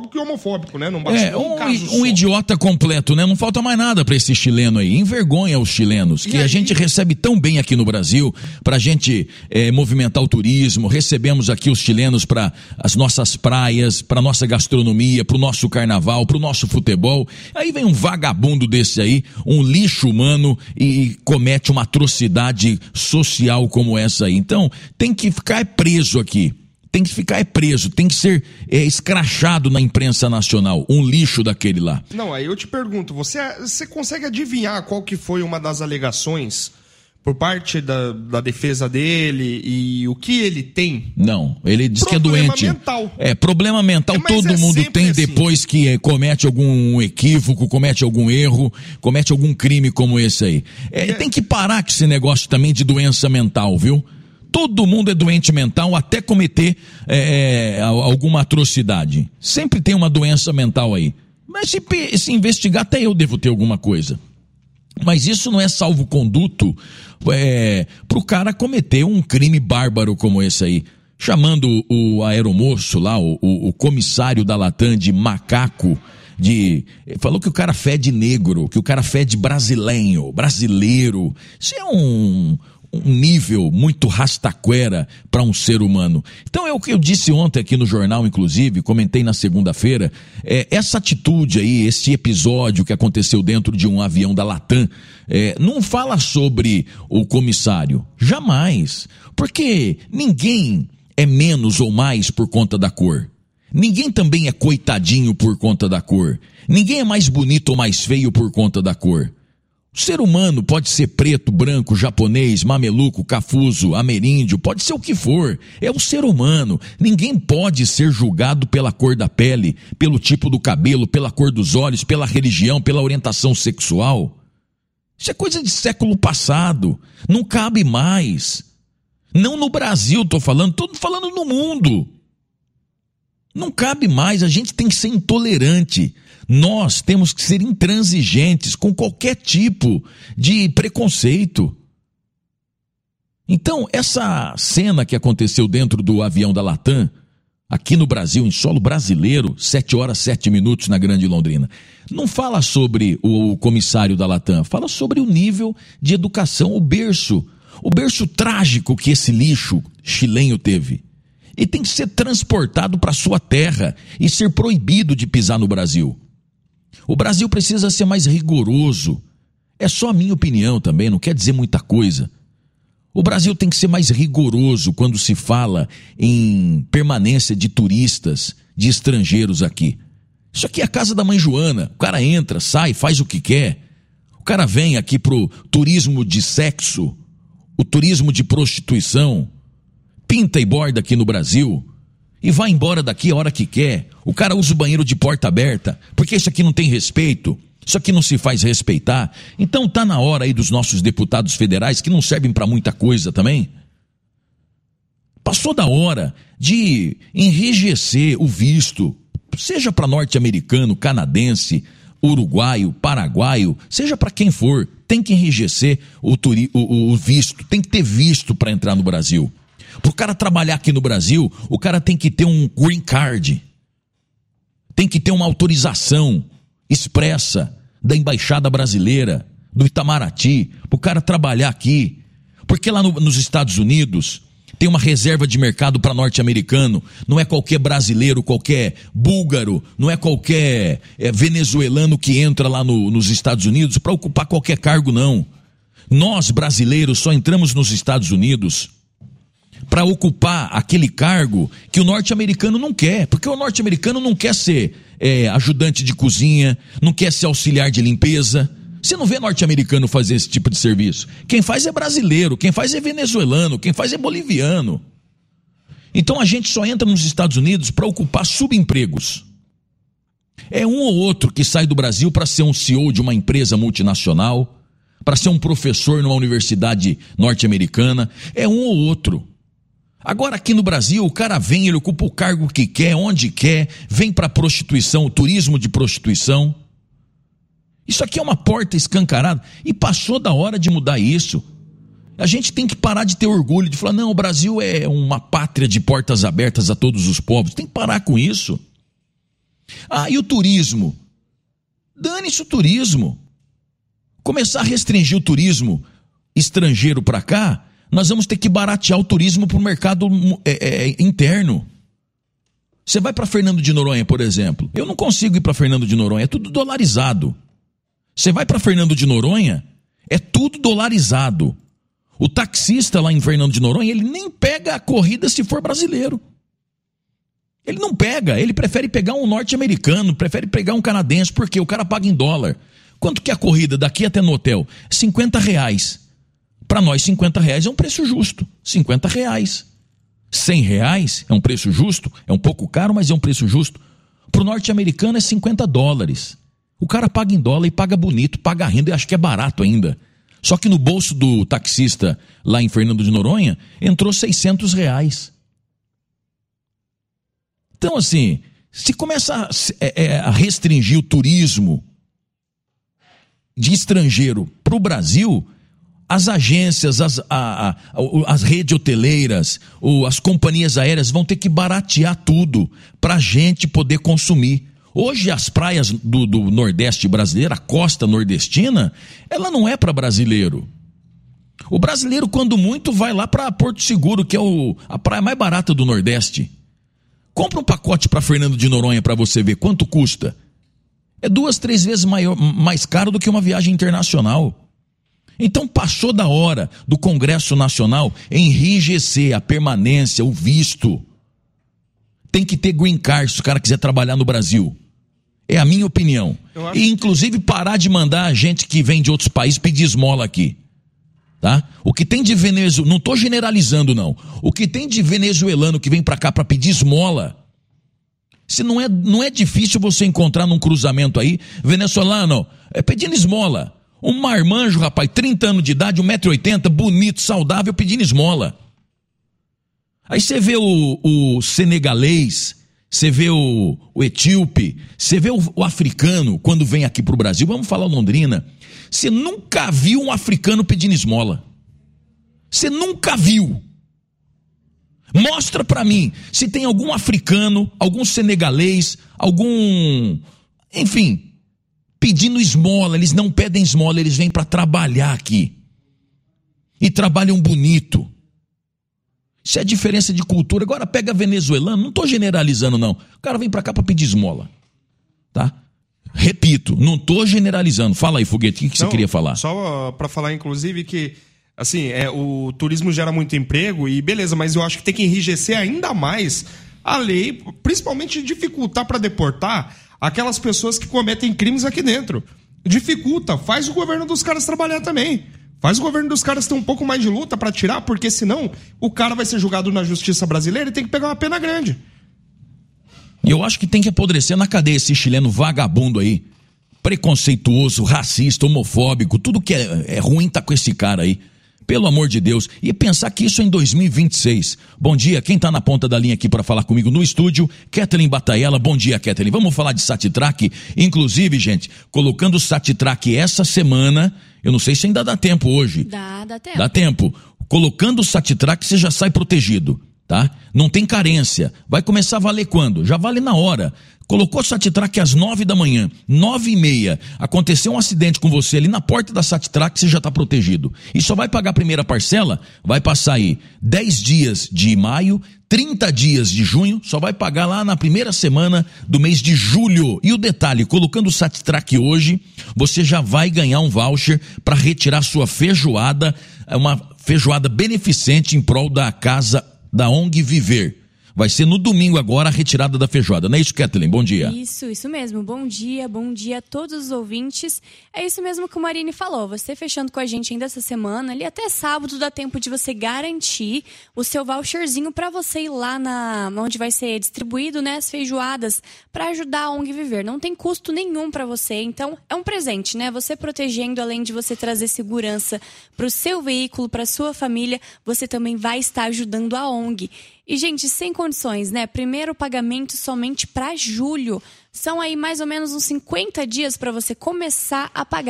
xenofóbico, né? Não basta É, um, um, caso um só. idiota completo, né? Não falta mais nada pra esse chileno aí. Envergonha os chilenos, que E a aí? gente recebe tão bem aqui no Brasil, pra gente é, movimentar o turismo. Recebemos aqui os chilenos para as nossas praias, pra nossa gastronomia, pro nosso carnaval, pro nosso futebol. Aí vem um vagabundo desse aí, um lixo humano, e comete uma atrocidade social como essa aí. Então, tem que ficar preso aqui. Tem que ficar preso, tem que ser é, escrachado na imprensa nacional, um lixo daquele lá. Não, aí eu te pergunto, você, você consegue adivinhar qual que foi uma das alegações por parte da, da defesa dele e o que ele tem? Não, ele diz Problema que é doente. mental. É, problema mental É, mas todo é mundo sempre tem assim. depois que é, comete algum equívoco, comete algum erro, comete algum crime como esse aí. É, tem que parar com esse negócio também de doença mental, viu? Todo mundo é doente mental até cometer é, alguma atrocidade. Sempre tem uma doença mental aí. Mas se, se investigar, até eu devo ter alguma coisa. Mas isso não é salvo-conduto é, para o cara cometer um crime bárbaro como esse aí. Chamando o aeromoço lá, o, o, o comissário da Latam de macaco, de falou que o cara fede negro, que o cara fede brasileiro, brasileiro. Isso é um... um nível muito rastaquera para um ser humano. Então é o que eu disse ontem aqui no jornal, inclusive, comentei na segunda-feira, é, essa atitude aí, esse episódio que aconteceu dentro de um avião da Latam, é, não fala sobre o comissário, jamais, porque ninguém é menos ou mais por conta da cor. Ninguém também é coitadinho por conta da cor. Ninguém é mais bonito ou mais feio por conta da cor. O ser humano pode ser preto, branco, japonês, mameluco, cafuso, ameríndio, pode ser o que for. É o ser humano. Ninguém pode ser julgado pela cor da pele, pelo tipo do cabelo, pela cor dos olhos, pela religião, pela orientação sexual. Isso é coisa de século passado. Não cabe mais. Não no Brasil, tô falando, tô falando no mundo. Não cabe mais, a gente tem que ser intolerante. Nós temos que ser intransigentes com qualquer tipo de preconceito. Então, essa cena que aconteceu dentro do avião da Latam, aqui no Brasil, em solo brasileiro, sete horas, sete minutos na Grande Londrina, não fala sobre o comissário da Latam, fala sobre o nível de educação, o berço, o berço trágico que esse lixo chileno teve. E tem que ser transportado para sua terra e ser proibido de pisar no Brasil. O Brasil precisa ser mais rigoroso. É só a minha opinião também, não quer dizer muita coisa. O Brasil tem que ser mais rigoroso quando se fala em permanência de turistas, de estrangeiros aqui. Isso aqui é a casa da mãe Joana. O cara entra, sai, faz o que quer. O cara vem aqui pro turismo de sexo, o turismo de prostituição, pinta e borda aqui no Brasil e vai embora daqui a hora que quer. O cara usa o banheiro de porta aberta, porque isso aqui não tem respeito, isso aqui não se faz respeitar. Então tá na hora aí dos nossos deputados federais, que não servem para muita coisa também. Passou da hora de enrijecer o visto, seja para norte-americano, canadense, uruguaio, paraguaio, seja para quem for, tem que enrijecer o, turi, o, o visto, tem que ter visto para entrar no Brasil. Para o cara trabalhar aqui no Brasil, o cara tem que ter um green card, tem que ter uma autorização expressa da Embaixada Brasileira, do Itamaraty, para o cara trabalhar aqui. Porque lá no, nos Estados Unidos tem uma reserva de mercado para norte-americano, não é qualquer brasileiro, qualquer búlgaro, não é qualquer é, venezuelano que entra lá no, nos Estados Unidos para ocupar qualquer cargo, não. Nós, brasileiros, só entramos nos Estados Unidos para ocupar aquele cargo que o norte-americano não quer, porque o norte-americano não quer ser é, ajudante de cozinha, não quer ser auxiliar de limpeza. Você não vê norte-americano fazer esse tipo de serviço. Quem faz é brasileiro, quem faz é venezuelano, quem faz é boliviano. Então a gente só entra nos Estados Unidos para ocupar subempregos. É um ou outro que sai do Brasil para ser um C E O de uma empresa multinacional, para ser um professor numa universidade norte-americana. É um ou outro. Agora aqui no Brasil o cara vem, ele ocupa o cargo que quer, onde quer, vem para prostituição, o turismo de prostituição. Isso aqui é uma porta escancarada e passou da hora de mudar isso. A gente tem que parar de ter orgulho, de falar, não, o Brasil é uma pátria de portas abertas a todos os povos. Tem que parar com isso. Ah, e o turismo? Dane-se o turismo. Começar a restringir o turismo estrangeiro para cá, nós vamos ter que baratear o turismo para o mercado é, é, interno. Você vai para Fernando de Noronha, por exemplo. Eu não consigo ir para Fernando de Noronha, é tudo dolarizado. Você vai para Fernando de Noronha, é tudo dolarizado. O taxista lá em Fernando de Noronha, ele nem pega a corrida se for brasileiro. Ele não pega, ele prefere pegar um norte-americano, prefere pegar um canadense, porque o cara paga em dólar. Quanto que é a corrida daqui até no hotel? cinquenta reais. Para nós, cinquenta reais é um preço justo. cinquenta reais. cem reais é um preço justo, é um pouco caro, mas é um preço justo. Para o norte-americano é cinquenta dólares. O cara paga em dólar e paga bonito, paga renda e acho que é barato ainda. Só que no bolso do taxista lá em Fernando de Noronha entrou seiscentos reais. Então, assim, se começa a, é, a restringir o turismo de estrangeiro para o Brasil, as agências, as, a, a, as redes hoteleiras, as companhias aéreas vão ter que baratear tudo para a gente poder consumir. Hoje as praias do, do Nordeste brasileiro, a costa nordestina, ela não é para brasileiro. O brasileiro, quando muito, vai lá para Porto Seguro, que é o, a praia mais barata do Nordeste. Compra um pacote para Fernando de Noronha para você ver quanto custa. É duas, três vezes maior, mais caro do que uma viagem internacional. Então passou da hora do Congresso Nacional enrijecer a permanência, o visto. Tem que ter green card se o cara quiser trabalhar no Brasil. É a minha opinião. E inclusive parar de mandar a gente que vem de outros países pedir esmola aqui. Tá? O que tem de venezuelano, não estou generalizando não, o que tem de venezuelano que vem para cá para pedir esmola, se não é, não é difícil você encontrar num cruzamento aí, venezuelano, é pedindo esmola, um marmanjo, rapaz, trinta anos de idade, um metro e oitenta, bonito, saudável, pedindo esmola. Aí você vê o, o senegalês, você vê o, o etíope, você vê o, o africano, quando vem aqui pro Brasil, vamos falar Londrina, você nunca viu um africano pedindo esmola. Você nunca viu. Mostra pra mim se tem algum africano, algum senegalês, algum, enfim, pedindo esmola. Eles não pedem esmola, eles vêm pra trabalhar aqui. E trabalham bonito. Isso é a diferença de cultura. Agora pega venezuelano, não tô generalizando não. O cara vem pra cá pra pedir esmola. Tá? Repito, não estou generalizando. Fala aí, Foguete, o que, que não, você queria falar? Só para falar, inclusive, que assim, é, o turismo gera muito emprego e beleza, mas eu acho que tem que enrijecer ainda mais a lei, principalmente dificultar para deportar aquelas pessoas que cometem crimes aqui dentro. Dificulta, faz o governo dos caras trabalhar também. Faz o governo dos caras ter um pouco mais de luta para tirar, porque senão o cara vai ser julgado na justiça brasileira e tem que pegar uma pena grande. E eu acho que tem que apodrecer na cadeia esse chileno vagabundo aí, preconceituoso, racista, homofóbico, tudo que é, é ruim tá com esse cara aí, pelo amor de Deus. E pensar que isso é em dois mil e vinte e seis. Bom dia, quem tá na ponta da linha aqui para falar comigo no estúdio, Kathleen Bataella. Bom dia, Kathleen. Vamos falar de Satitrack, inclusive, gente, colocando o Satitrack essa semana, eu não sei se ainda dá tempo hoje. Dá, dá tempo. Dá tempo. Colocando o Satitrack, você já sai protegido. Tá? Não tem carência. Vai começar a valer quando? Já vale na hora. Colocou o Satitrack às nove da manhã, nove e meia. Aconteceu um acidente com você ali na porta da Satitrack, você já está protegido. E só vai pagar a primeira parcela, vai passar aí dez dias de maio, trinta dias de junho, só vai pagar lá na primeira semana do mês de julho. E o detalhe, colocando o Satitrack hoje, você já vai ganhar um voucher para retirar sua feijoada, uma feijoada beneficente em prol da casa da O N G Viver. Vai ser no domingo agora a retirada da feijoada. Não é isso, Kathleen? Bom dia. Isso, isso mesmo. Bom dia, bom dia a todos os ouvintes. É isso mesmo que o Marini falou. Você fechando com a gente ainda essa semana, ali até sábado dá tempo de você garantir o seu voucherzinho para você ir lá na onde vai ser distribuído, né, as feijoadas, para ajudar a O N G Viver. Não tem custo nenhum para você. Então, é um presente, né? Você protegendo, além de você trazer segurança para o seu veículo, para sua família, você também vai estar ajudando a O N G. E, gente, sem condições, né? Primeiro pagamento somente para julho. São aí mais ou menos uns cinquenta dias para você começar a pagar.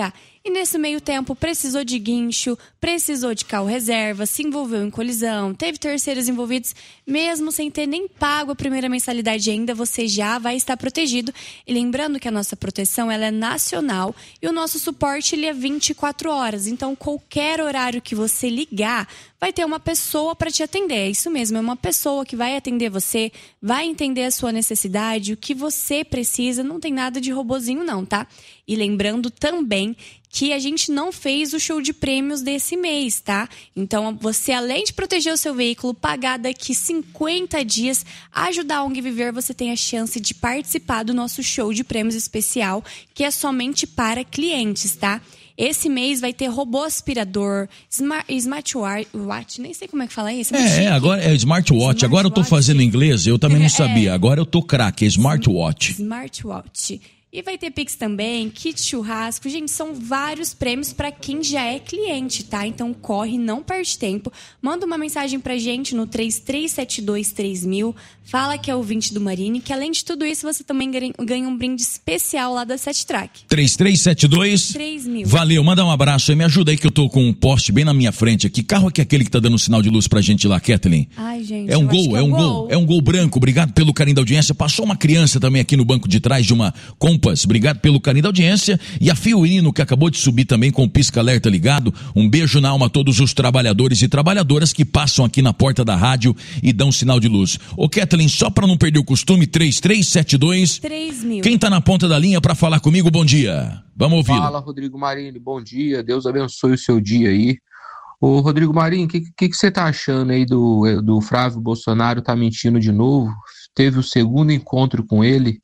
E nesse meio tempo precisou de guincho, precisou de carro reserva, se envolveu em colisão, teve terceiros envolvidos, mesmo sem ter nem pago a primeira mensalidade ainda, você já vai estar protegido. E lembrando que a nossa proteção ela é nacional e o nosso suporte ele é vinte e quatro horas. Então, qualquer horário que você ligar, vai ter uma pessoa para te atender. É isso mesmo, é uma pessoa que vai atender você, vai entender a sua necessidade, o que você precisa. Não tem nada de robozinho não, tá? E lembrando também que a gente não fez o show de prêmios desse mês, tá? Então, você, além de proteger o seu veículo, pagar daqui cinquenta dias, ajudar a O N G Viver, você tem a chance de participar do nosso show de prêmios especial, que é somente para clientes, tá? Esse mês vai ter robô aspirador, smart, smartwatch, nem sei como é que fala isso. É, é agora é smartwatch. Agora eu tô fazendo inglês, eu também não sabia. Agora eu tô craque, é smartwatch. Smartwatch. E vai ter Pix também, kit churrasco. Gente, são vários prêmios para quem já é cliente, tá? Então corre, não perde tempo. Manda uma mensagem pra gente no três três sete dois três mil. Fala que é ouvinte do Marine, que além de tudo isso, você também ganha um brinde especial lá da Sete Track. três três sete dois três mil. Valeu, manda um abraço aí. Me ajuda aí que eu tô com um poste bem na minha frente aqui. Carro é que é aquele que tá dando um sinal de luz pra gente lá, Kathleen? Ai, gente. É um gol, é um gol. É um gol branco. Obrigado pelo carinho da audiência. Passou uma criança também aqui no banco de trás de uma Compass. Obrigado pelo carinho da audiência. E a Fiorino, que acabou de subir também com o pisca-alerta ligado. Um beijo na alma a todos os trabalhadores e trabalhadoras que passam aqui na porta da rádio e dão sinal de luz. Ô, Kathleen, só pra não perder o costume, três três sete dois três mil. Quem tá na ponta da linha pra falar comigo, bom dia. Vamos ouvir. Fala, Rodrigo Marini, bom dia. Deus abençoe o seu dia aí. Ô, Rodrigo Marini, o que, que, que você tá achando aí do, do Flávio Bolsonaro tá mentindo de novo? Teve o segundo encontro com ele,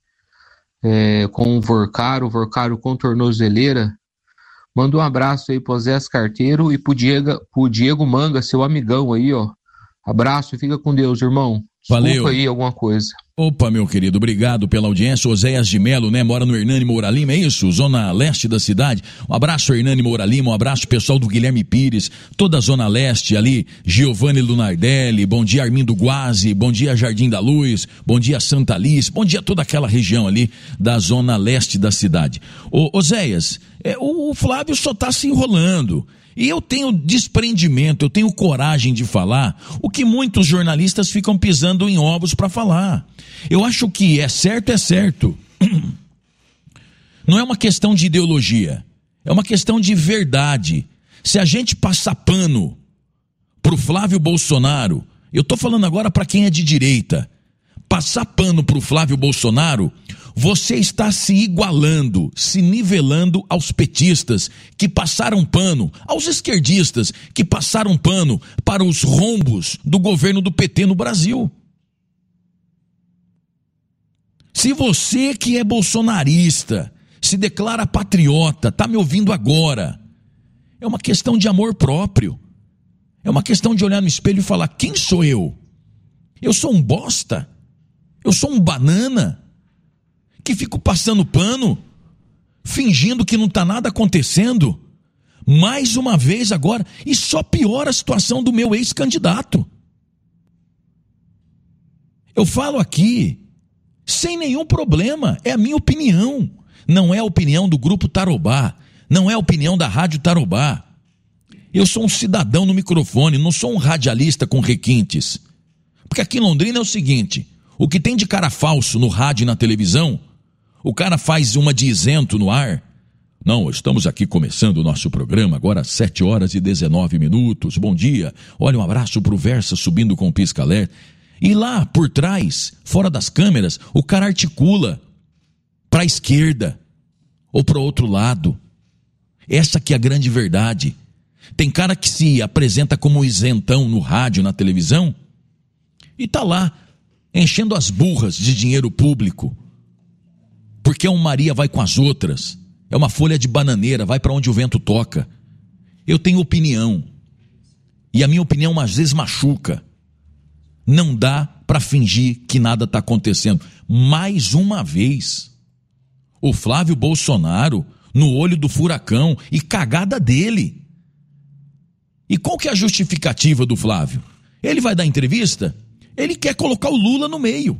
É, com o Vorcaro, o Vorcaro com tornozeleira. Manda um abraço aí pro Zé Carteiro e pro Diego, pro Diego Manga, seu amigão aí, ó. Abraço e fica com Deus, irmão. Desculpa Valeu. aí alguma coisa. Opa, meu querido, obrigado pela audiência. Oséias de Melo, né? Mora no Hernani Moura Lima, é isso? Zona Leste da cidade. Um abraço, Hernani Moura Lima, um abraço pessoal do Guilherme Pires, toda a Zona Leste ali, Giovanni Lunardelli, bom dia Armindo Guazi, bom dia Jardim da Luz, bom dia Santa Alice, bom dia toda aquela região ali da Zona Leste da cidade. Ô, Oséias, é, o, o Flávio só tá se enrolando. E eu tenho desprendimento, eu tenho coragem de falar o que muitos jornalistas ficam pisando em ovos para falar. Eu acho que é certo, é certo. Não é uma questão de ideologia, é uma questão de verdade. Se a gente passar pano pro Flávio Bolsonaro, eu tô falando agora para quem é de direita, passar pano pro Flávio Bolsonaro, você está se igualando, se nivelando aos petistas que passaram pano, aos esquerdistas que passaram pano para os rombos do governo do P T no Brasil. Se você que é bolsonarista, se declara patriota, está me ouvindo agora, é uma questão de amor próprio. É uma questão de olhar no espelho e falar, quem sou eu? Eu sou um bosta? Eu sou um banana? Que fico passando pano, fingindo que não está nada acontecendo, mais uma vez agora, e só piora a situação do meu ex-candidato. Eu falo aqui, sem nenhum problema, é a minha opinião, não é a opinião do Grupo Tarobá, não é a opinião da Rádio Tarobá. Eu sou um cidadão no microfone, não sou um radialista com requintes. Porque aqui em Londrina é o seguinte, o que tem de cara falso no rádio e na televisão, o cara faz uma de isento no ar. Não, estamos aqui começando o nosso programa agora às sete horas e dezenove minutos. Bom dia. Olha, um abraço pro Versa subindo com o pisca-alerta. E lá por trás, fora das câmeras, o cara articula para a esquerda ou para o outro lado. Essa que é a grande verdade. Tem cara que se apresenta como isentão no rádio, na televisão, e tá lá enchendo as burras de dinheiro público. Porque um Maria vai com as outras, é uma folha de bananeira, vai para onde o vento toca. Eu tenho opinião, e a minha opinião às vezes machuca. Não dá para fingir que nada está acontecendo. Mais uma vez, o Flávio Bolsonaro no olho do furacão e cagada dele. E qual que é a justificativa do Flávio? Ele vai dar entrevista, ele quer colocar o Lula no meio.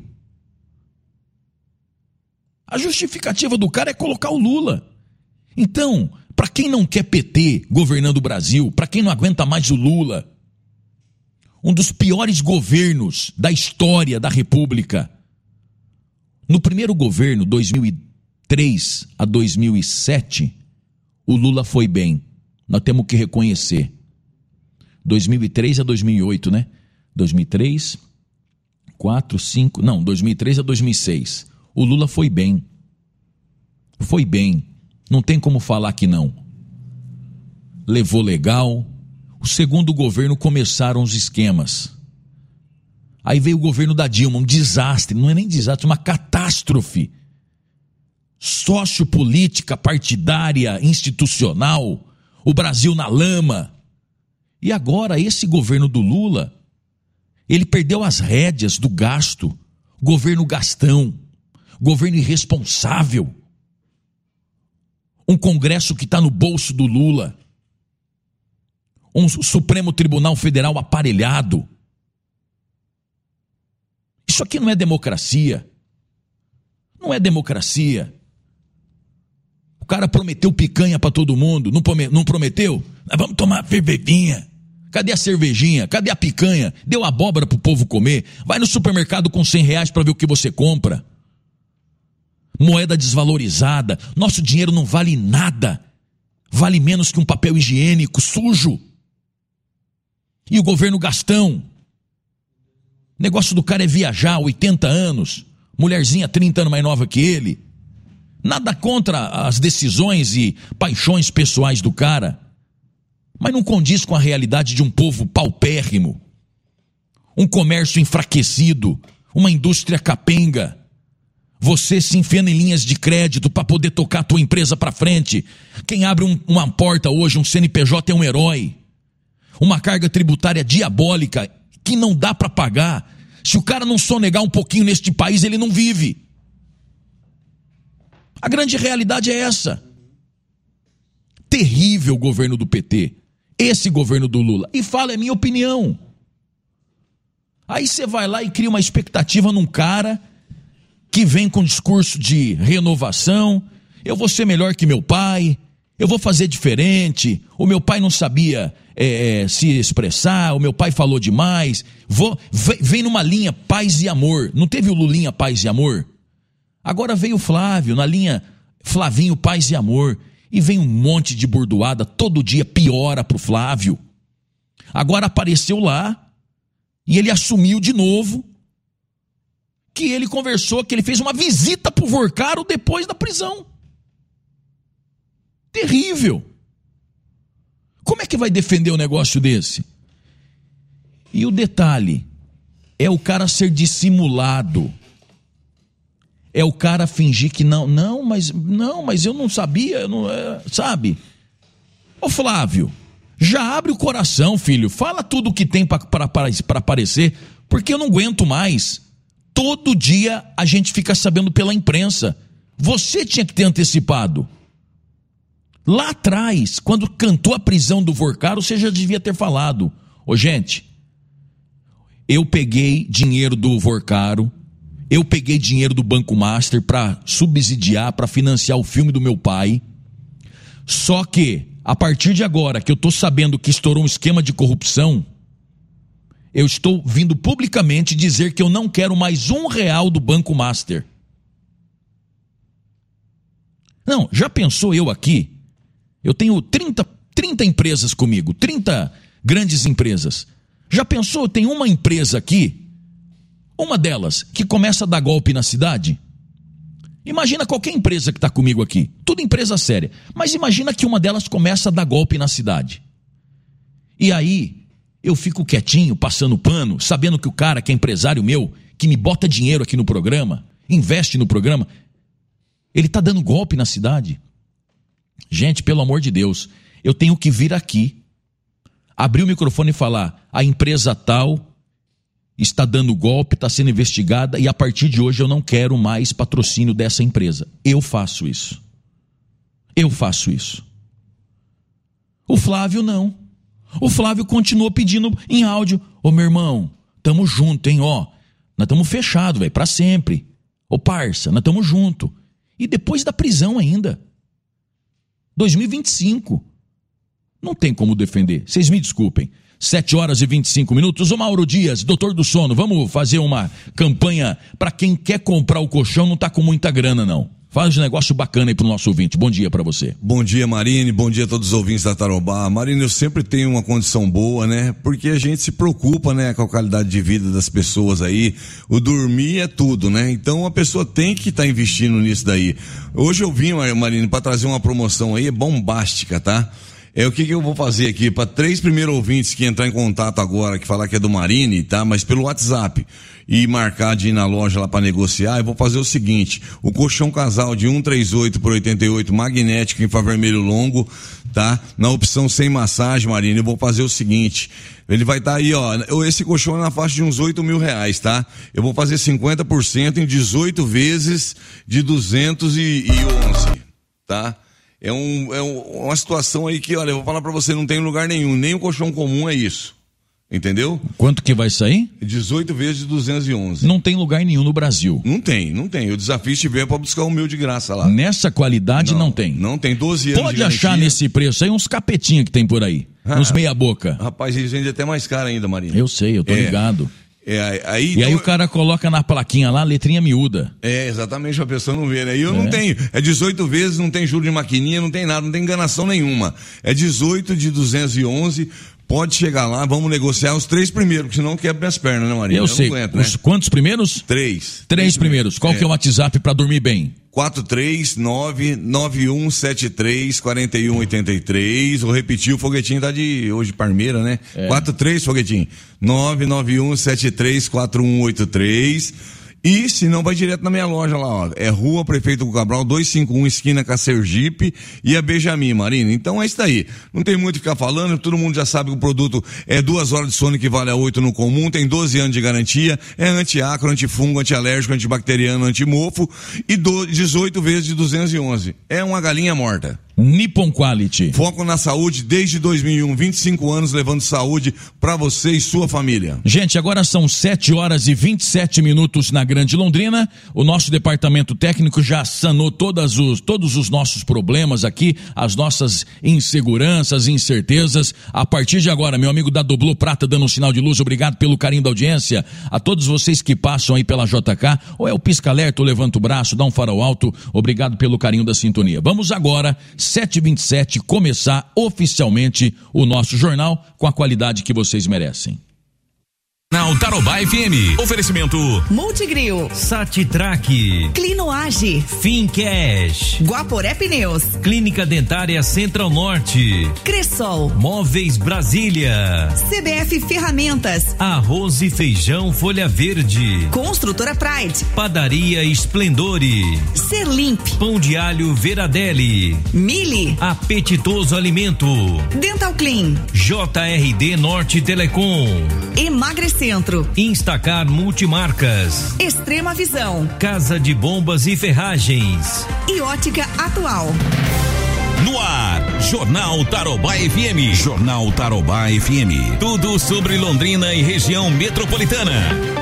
A justificativa do cara é colocar o Lula. Então, Para quem não quer P T governando o Brasil, para quem não aguenta mais o Lula, um dos piores governos da história da República. No primeiro governo, dois mil e três a dois mil e sete, o Lula foi bem. Nós temos que reconhecer. dois mil e três a dois mil e oito, né? dois mil e três, quatro, cinco, não, dois mil e três a dois mil e seis. O Lula foi bem. Foi bem. Não tem como falar que não. Levou legal. O segundo governo começaram os esquemas. Aí veio o governo da Dilma, um desastre, não é nem desastre, uma catástrofe. Sociopolítica, partidária, institucional, o Brasil na lama. E agora esse governo do Lula, ele perdeu as rédeas do gasto, governo gastão, governo irresponsável. Um Congresso que está no bolso do Lula. Um Supremo Tribunal Federal aparelhado. Isso aqui não é democracia. Não é democracia. O cara prometeu picanha para todo mundo. Não, não prometeu? Nós vamos tomar cervejinha. Cadê a cervejinha? Cadê a picanha? Deu abóbora pro povo comer. Vai no supermercado com cem reais para ver o que você compra. Moeda desvalorizada. Nosso dinheiro não vale nada. Vale menos que um papel higiênico sujo. E o governo gastão. O negócio do cara é viajar, oitenta anos. Mulherzinha trinta anos mais nova que ele. Nada contra as decisões e paixões pessoais do cara. Mas não condiz com a realidade de um povo paupérrimo. Um comércio enfraquecido. Uma indústria capenga. Você se enfiando em linhas de crédito para poder tocar a tua empresa para frente. Quem abre um, uma porta hoje, um C N P J, é um herói. Uma carga tributária diabólica que não dá para pagar. Se o cara não sonegar um pouquinho neste país, ele não vive. A grande realidade é essa. Terrível o governo do P T. Esse governo do Lula. E fala, é minha opinião. Aí você vai lá e cria uma expectativa num cara que vem com discurso de renovação. Eu vou ser melhor que meu pai. Eu vou fazer diferente. O meu pai não sabia é, se expressar. O meu pai falou demais. Vou, vem numa linha paz e amor. Não teve o Lulinha paz e amor? Agora veio o Flávio na linha Flavinho paz e amor. E vem um monte de burdoada. Todo dia piora pro Flávio. Agora apareceu lá. E ele assumiu de novo que ele conversou, que ele fez uma visita pro Vorcaro depois da prisão. Terrível. Como é que vai defender um negócio desse? E o detalhe é o cara ser dissimulado. É o cara fingir que não, não, mas não, mas eu não sabia, eu não, é, sabe? Ô Flávio, já abre o coração, filho. Fala tudo o que tem para aparecer, porque eu não aguento mais. Todo dia a gente fica sabendo pela imprensa. Você tinha que ter antecipado. Lá atrás, quando cantou a prisão do Vorcaro, você já devia ter falado. Ô gente, eu peguei dinheiro do Vorcaro, eu peguei dinheiro do Banco Master para subsidiar, para financiar o filme do meu pai. Só que, a partir de agora, que eu estou sabendo que estourou um esquema de corrupção, eu estou vindo publicamente dizer que eu não quero mais um real do Banco Master. Não, já pensou eu aqui? Eu tenho trinta, trinta empresas comigo, trinta grandes empresas. Já pensou, tem uma empresa aqui, uma delas, que começa a dar golpe na cidade? Imagina qualquer empresa que está comigo aqui, tudo empresa séria, mas imagina que uma delas começa a dar golpe na cidade. E aí, eu fico quietinho, passando pano, sabendo que o cara que é empresário meu, que me bota dinheiro aqui no programa, investe no programa, ele está dando golpe na cidade. Gente, pelo amor de Deus, eu tenho que vir aqui, abrir o microfone e falar, a empresa tal está dando golpe, está sendo investigada e a partir de hoje eu não quero mais patrocínio dessa empresa. Eu faço isso. Eu faço isso. O Flávio não. O Flávio continuou pedindo em áudio, ô meu irmão, tamo junto, hein, ó, nós tamo fechado, velho, pra sempre. Ô parça, nós tamo junto. E depois da prisão ainda. dois mil e vinte e cinco. Não tem como defender. Vocês me desculpem. sete horas e vinte e cinco minutos. O Mauro Dias, doutor do sono, vamos fazer uma campanha para quem quer comprar o colchão, não tá com muita grana não. Faz um negócio bacana aí pro nosso ouvinte. Bom dia pra você. Bom dia, Marine. Bom dia a todos os ouvintes da Tarobá. Marine, eu sempre tenho uma condição boa, né? Porque a gente se preocupa, né, com a qualidade de vida das pessoas aí. O dormir é tudo, né? Então a pessoa tem que estar tá investindo nisso daí. Hoje eu vim, Marine, para trazer uma promoção aí bombástica, tá? É o que, que eu vou fazer aqui para três primeiros ouvintes que entrar em contato agora, que falar que é do Marine, tá? Mas pelo WhatsApp e marcar de ir na loja lá para negociar, eu vou fazer o seguinte: o colchão casal de cento e trinta e oito por oitenta e oito magnético infravermelho longo, tá? Na opção sem massagem, Marine, eu vou fazer o seguinte: ele vai estar tá aí, ó, esse colchão é na faixa de uns oito mil reais, tá? Eu vou fazer cinquenta por cento em dezoito vezes de duzentos e onze, tá? É, um, é um, uma situação aí que, olha, eu vou falar pra você, não tem lugar nenhum, nem o colchão comum é isso, entendeu? Quanto que vai sair? dezoito vezes de duzentos e onze. Não tem lugar nenhum no Brasil. Não tem, não tem. O desafio estiver pra buscar o meu de graça lá. Nessa qualidade não, não tem. Não tem, doze anos Pode de achar garantia. Nesse preço aí uns capetinha que tem por aí, ah, uns meia boca. Rapaz, eles vendem até mais caro ainda, Marinho. Eu sei, eu tô é. ligado. É, aí, e então, aí o cara coloca na plaquinha lá, letrinha miúda. É, exatamente, a pessoa não vê, né? E eu é. não tenho, é dezoito vezes, não tem juro de maquininha, não tem nada, não tem enganação nenhuma. É dezoito de duzentos e onze, pode chegar lá, vamos negociar os três primeiros, porque senão quebra as pernas, né, Maria? Eu, eu sei, não aguento, né? Os quantos primeiros? Três. Três, Três primeiros. Qual é. que é o WhatsApp pra dormir bem? quatro três nove nove um sete três quatro um oito três. Vou repetir, o foguetinho tá de hoje Parmeira, né? É. quatro três, foguetinho. nove nove um sete três quatro um oito três. E se não, vai direto na minha loja lá, ó. É Rua Prefeito Cabral duzentos e cinquenta e um, esquina com a Sergipe e a Benjamin, Marina. Então é isso aí. Não tem muito o que ficar falando, todo mundo já sabe que o produto é duas horas de sono que vale a oito no comum, tem doze anos de garantia, é anti-acro, antifungo, antialérgico, antibacteriano, antimofo e dezoito vezes de duzentos e onze. É uma galinha morta. Nippon Quality. Foco na saúde desde dois mil e um, vinte e cinco anos levando saúde pra você e sua família. Gente, agora são sete horas e vinte e sete minutos na Grande Londrina. O nosso departamento técnico já sanou todas os, todos os nossos problemas aqui, as nossas inseguranças, incertezas. A partir de agora, meu amigo da Doblô Prata dando um sinal de luz, obrigado pelo carinho da audiência. A todos vocês que passam aí pela J K, ou é o pisca-alerta, ou levanta o braço, dá um farol alto, obrigado pelo carinho da sintonia. Vamos agora, sete e vinte e sete, começar oficialmente o nosso jornal com a qualidade que vocês merecem. Na Tarobá F M, oferecimento Multigril, Satitrack, Clinoage, Fincash, Guaporé Pneus, Clínica Dentária Central Norte, Cressol, Móveis Brasília, C B F Ferramentas, Arroz e Feijão Folha Verde, Construtora Pride, Padaria Esplendore, Serlimp, Pão de Alho Veradelli, Mili, Apetitoso Alimento, Dental Clean, J R D Norte Telecom, Emagrecimento Centro, Instacar Multimarcas, Extrema Visão, Casa de Bombas e Ferragens e Ótica Atual. No ar, Jornal Tarobá F M. Jornal Tarobá F M. Tudo sobre Londrina e região metropolitana.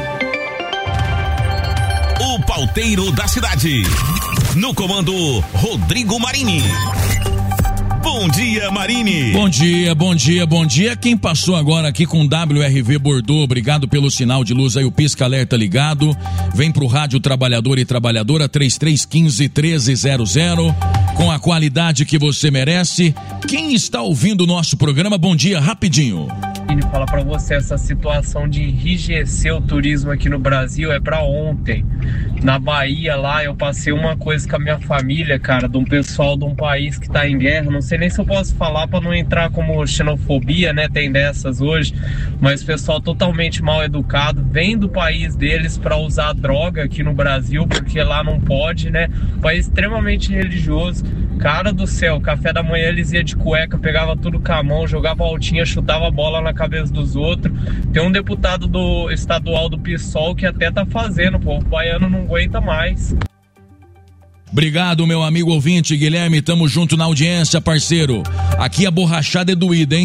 O pauteiro da cidade. No comando, Rodrigo Marini. Bom dia, Marini. Bom dia, bom dia, bom dia. Quem passou agora aqui com W R V Bordeaux, obrigado pelo sinal de luz aí, o pisca-alerta ligado. Vem pro Rádio Trabalhador e Trabalhadora três três um cinco, um três zero zero, com a qualidade que você merece. Quem está ouvindo o nosso programa, bom dia, rapidinho. Falar para você, essa situação de enrijecer o turismo aqui no Brasil é para ontem. Na Bahia lá, eu passei uma coisa com a minha família, cara, de um pessoal de um país que tá em guerra. Não sei nem se eu posso falar para não entrar como xenofobia, né? Tem dessas hoje, mas pessoal totalmente mal educado, vem do país deles para usar droga aqui no Brasil, porque lá não pode, né? País extremamente religioso. Cara do céu, café da manhã eles iam de cueca, pegava tudo com a mão, jogava altinha, chutava a bola na cabeça dos outros. Tem um deputado do estadual do PSOL que até tá fazendo, pô, o baiano não aguenta mais. Obrigado, meu amigo ouvinte, Guilherme, tamo junto na audiência, parceiro. Aqui a borrachada é doída, hein?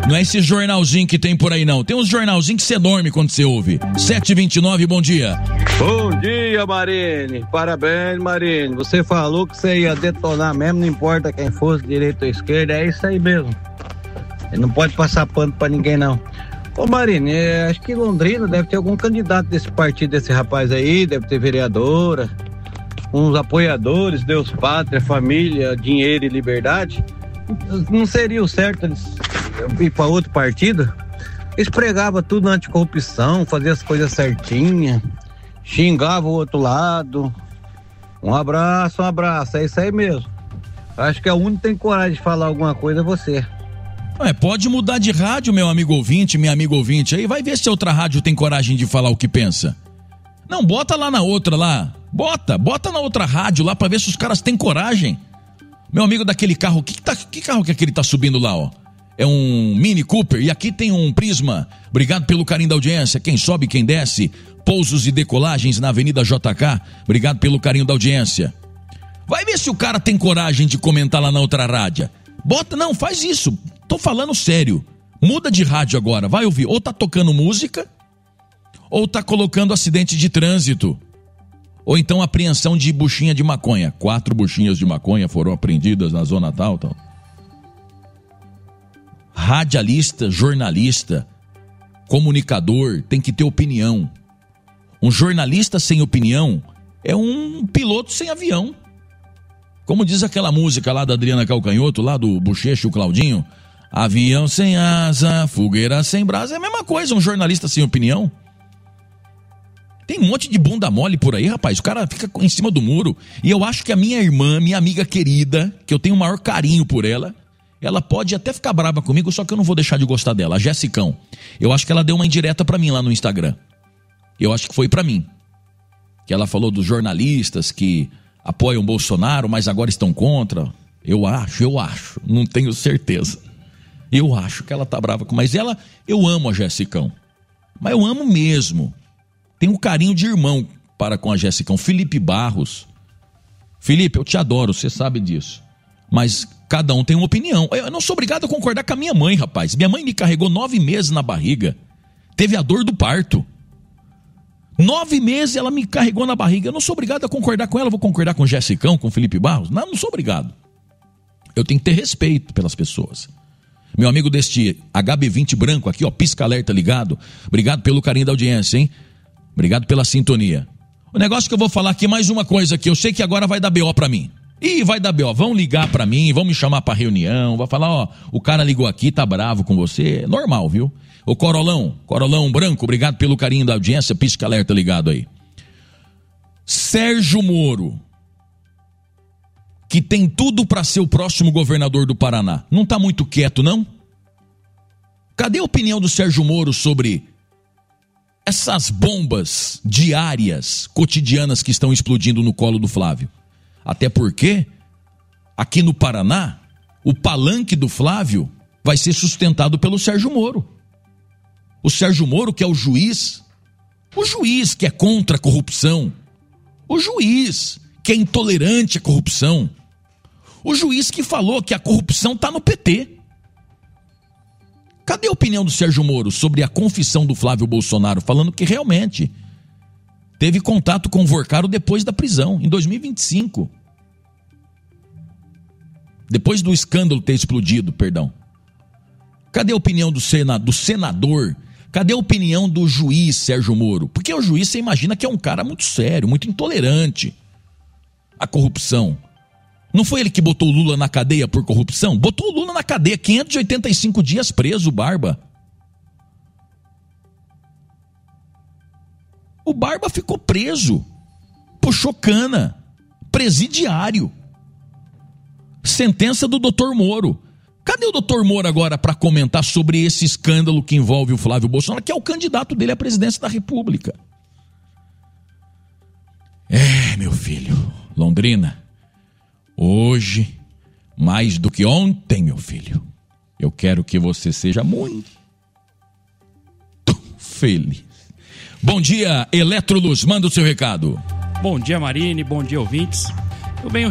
Não é esse jornalzinho que tem por aí, não. Tem uns jornalzinhos que você dorme quando você ouve. sete e vinte e nove, bom dia. Bom dia, Marine. Parabéns, Marine. Você falou que você ia detonar mesmo, não importa quem fosse, direita ou esquerda, é isso aí mesmo. Não pode passar pano pra ninguém, não. Ô, Marine, é, acho que Londrina deve ter algum candidato desse partido, desse rapaz aí, deve ter vereadora, uns apoiadores, Deus, Pátria, Família, Dinheiro e Liberdade. Não seria o certo eles ir para outro partido? Eles pregavam tudo anticorrupção, fazia as coisas certinhas, xingava o outro lado. Um abraço, um abraço, é isso aí mesmo. Acho que é o único que tem coragem de falar alguma coisa é você. É, pode mudar de rádio, meu amigo ouvinte, minha amiga ouvinte, aí vai ver se a outra rádio tem coragem de falar o que pensa. Não, bota lá na outra lá, bota, bota na outra rádio lá pra ver se os caras têm coragem. Meu amigo daquele carro, que, tá, que carro que aquele tá subindo lá, ó? É um Mini Cooper e aqui tem um Prisma. Obrigado pelo carinho da audiência, quem sobe, quem desce, pousos e decolagens na Avenida J K, obrigado pelo carinho da audiência. Vai ver se o cara tem coragem de comentar lá na outra rádio. Bota, não, faz isso, tô falando sério. Muda de rádio agora, vai ouvir, ou tá tocando música, ou tá colocando acidente de trânsito. Ou então apreensão de buchinha de maconha. Quatro buchinhas de maconha foram apreendidas na zona tal, tal. Radialista, jornalista, comunicador, tem que ter opinião. Um jornalista sem opinião é um piloto sem avião. Como diz aquela música lá da Adriana Calcanhoto, lá do Bochecho, o Claudinho. Avião sem asa, fogueira sem brasa. É a mesma coisa, um jornalista sem opinião. Tem um monte de bunda mole por aí, rapaz. O cara fica em cima do muro. E eu acho que a minha irmã, minha amiga querida, que eu tenho o maior carinho por ela, ela pode até ficar brava comigo, só que eu não vou deixar de gostar dela. A Jessicão. Eu acho que ela deu uma indireta pra mim lá no Instagram. Eu acho que foi pra mim. Que ela falou dos jornalistas que apoiam o Bolsonaro, mas agora estão contra. Eu acho, eu acho. Não tenho certeza. Eu acho que ela tá brava com... Mas ela, eu amo a Jessicão. Mas eu amo mesmo. Tenho um carinho de irmão para com a Jessicão. Felipe Barros. Felipe, eu te adoro, você sabe disso. Mas cada um tem uma opinião. Eu não sou obrigado a concordar com a minha mãe, rapaz. Minha mãe me carregou nove meses na barriga. Teve a dor do parto. Nove meses ela me carregou na barriga. Eu não sou obrigado a concordar com ela. Vou concordar com o Jessicão, com o Felipe Barros? Não, não sou obrigado. Eu tenho que ter respeito pelas pessoas. Meu amigo deste H B vinte branco aqui, ó, pisca alerta ligado. Obrigado pelo carinho da audiência, hein? Obrigado pela sintonia. O negócio que eu vou falar aqui, mais uma coisa aqui. Eu sei que agora vai dar B O pra mim. Ih, vai dar B O. Vão ligar pra mim, vão me chamar pra reunião. Vai falar, ó, o cara ligou aqui, tá bravo com você. É normal, viu? Ô Corolão, Corolão branco, obrigado pelo carinho da audiência. Pisca alerta ligado aí. Sérgio Moro, que tem tudo pra ser o próximo governador do Paraná. Não tá muito quieto, não? Cadê a opinião do Sérgio Moro sobre essas bombas diárias, cotidianas que estão explodindo no colo do Flávio? Até porque, aqui no Paraná, o palanque do Flávio vai ser sustentado pelo Sérgio Moro. O Sérgio Moro, que é o juiz, o juiz que é contra a corrupção, o juiz que é intolerante à corrupção, o juiz que falou que a corrupção está no P T. Cadê a opinião do Sérgio Moro sobre a confissão do Flávio Bolsonaro, falando que realmente teve contato com o Vorcaro depois da prisão, em dois mil e vinte e cinco? Depois do escândalo ter explodido, perdão. Cadê a opinião do, sena, do senador? Cadê a opinião do juiz Sérgio Moro? Porque o juiz, você imagina que é um cara muito sério, muito intolerante à corrupção. Não foi ele que botou o Lula na cadeia por corrupção? Botou o Lula na cadeia, quinhentos e oitenta e cinco dias preso, o Barba. O Barba ficou preso, puxou cana, presidiário. Sentença do doutor Moro. Cadê o doutor Moro agora para comentar sobre esse escândalo que envolve o Flávio Bolsonaro, que é o candidato dele à presidência da República? É, meu filho, Londrina, hoje, mais do que ontem, meu filho, eu quero que você seja muito feliz. Bom dia, Eletroluz, manda o seu recado. Bom dia, Marine, bom dia, ouvintes. Eu venho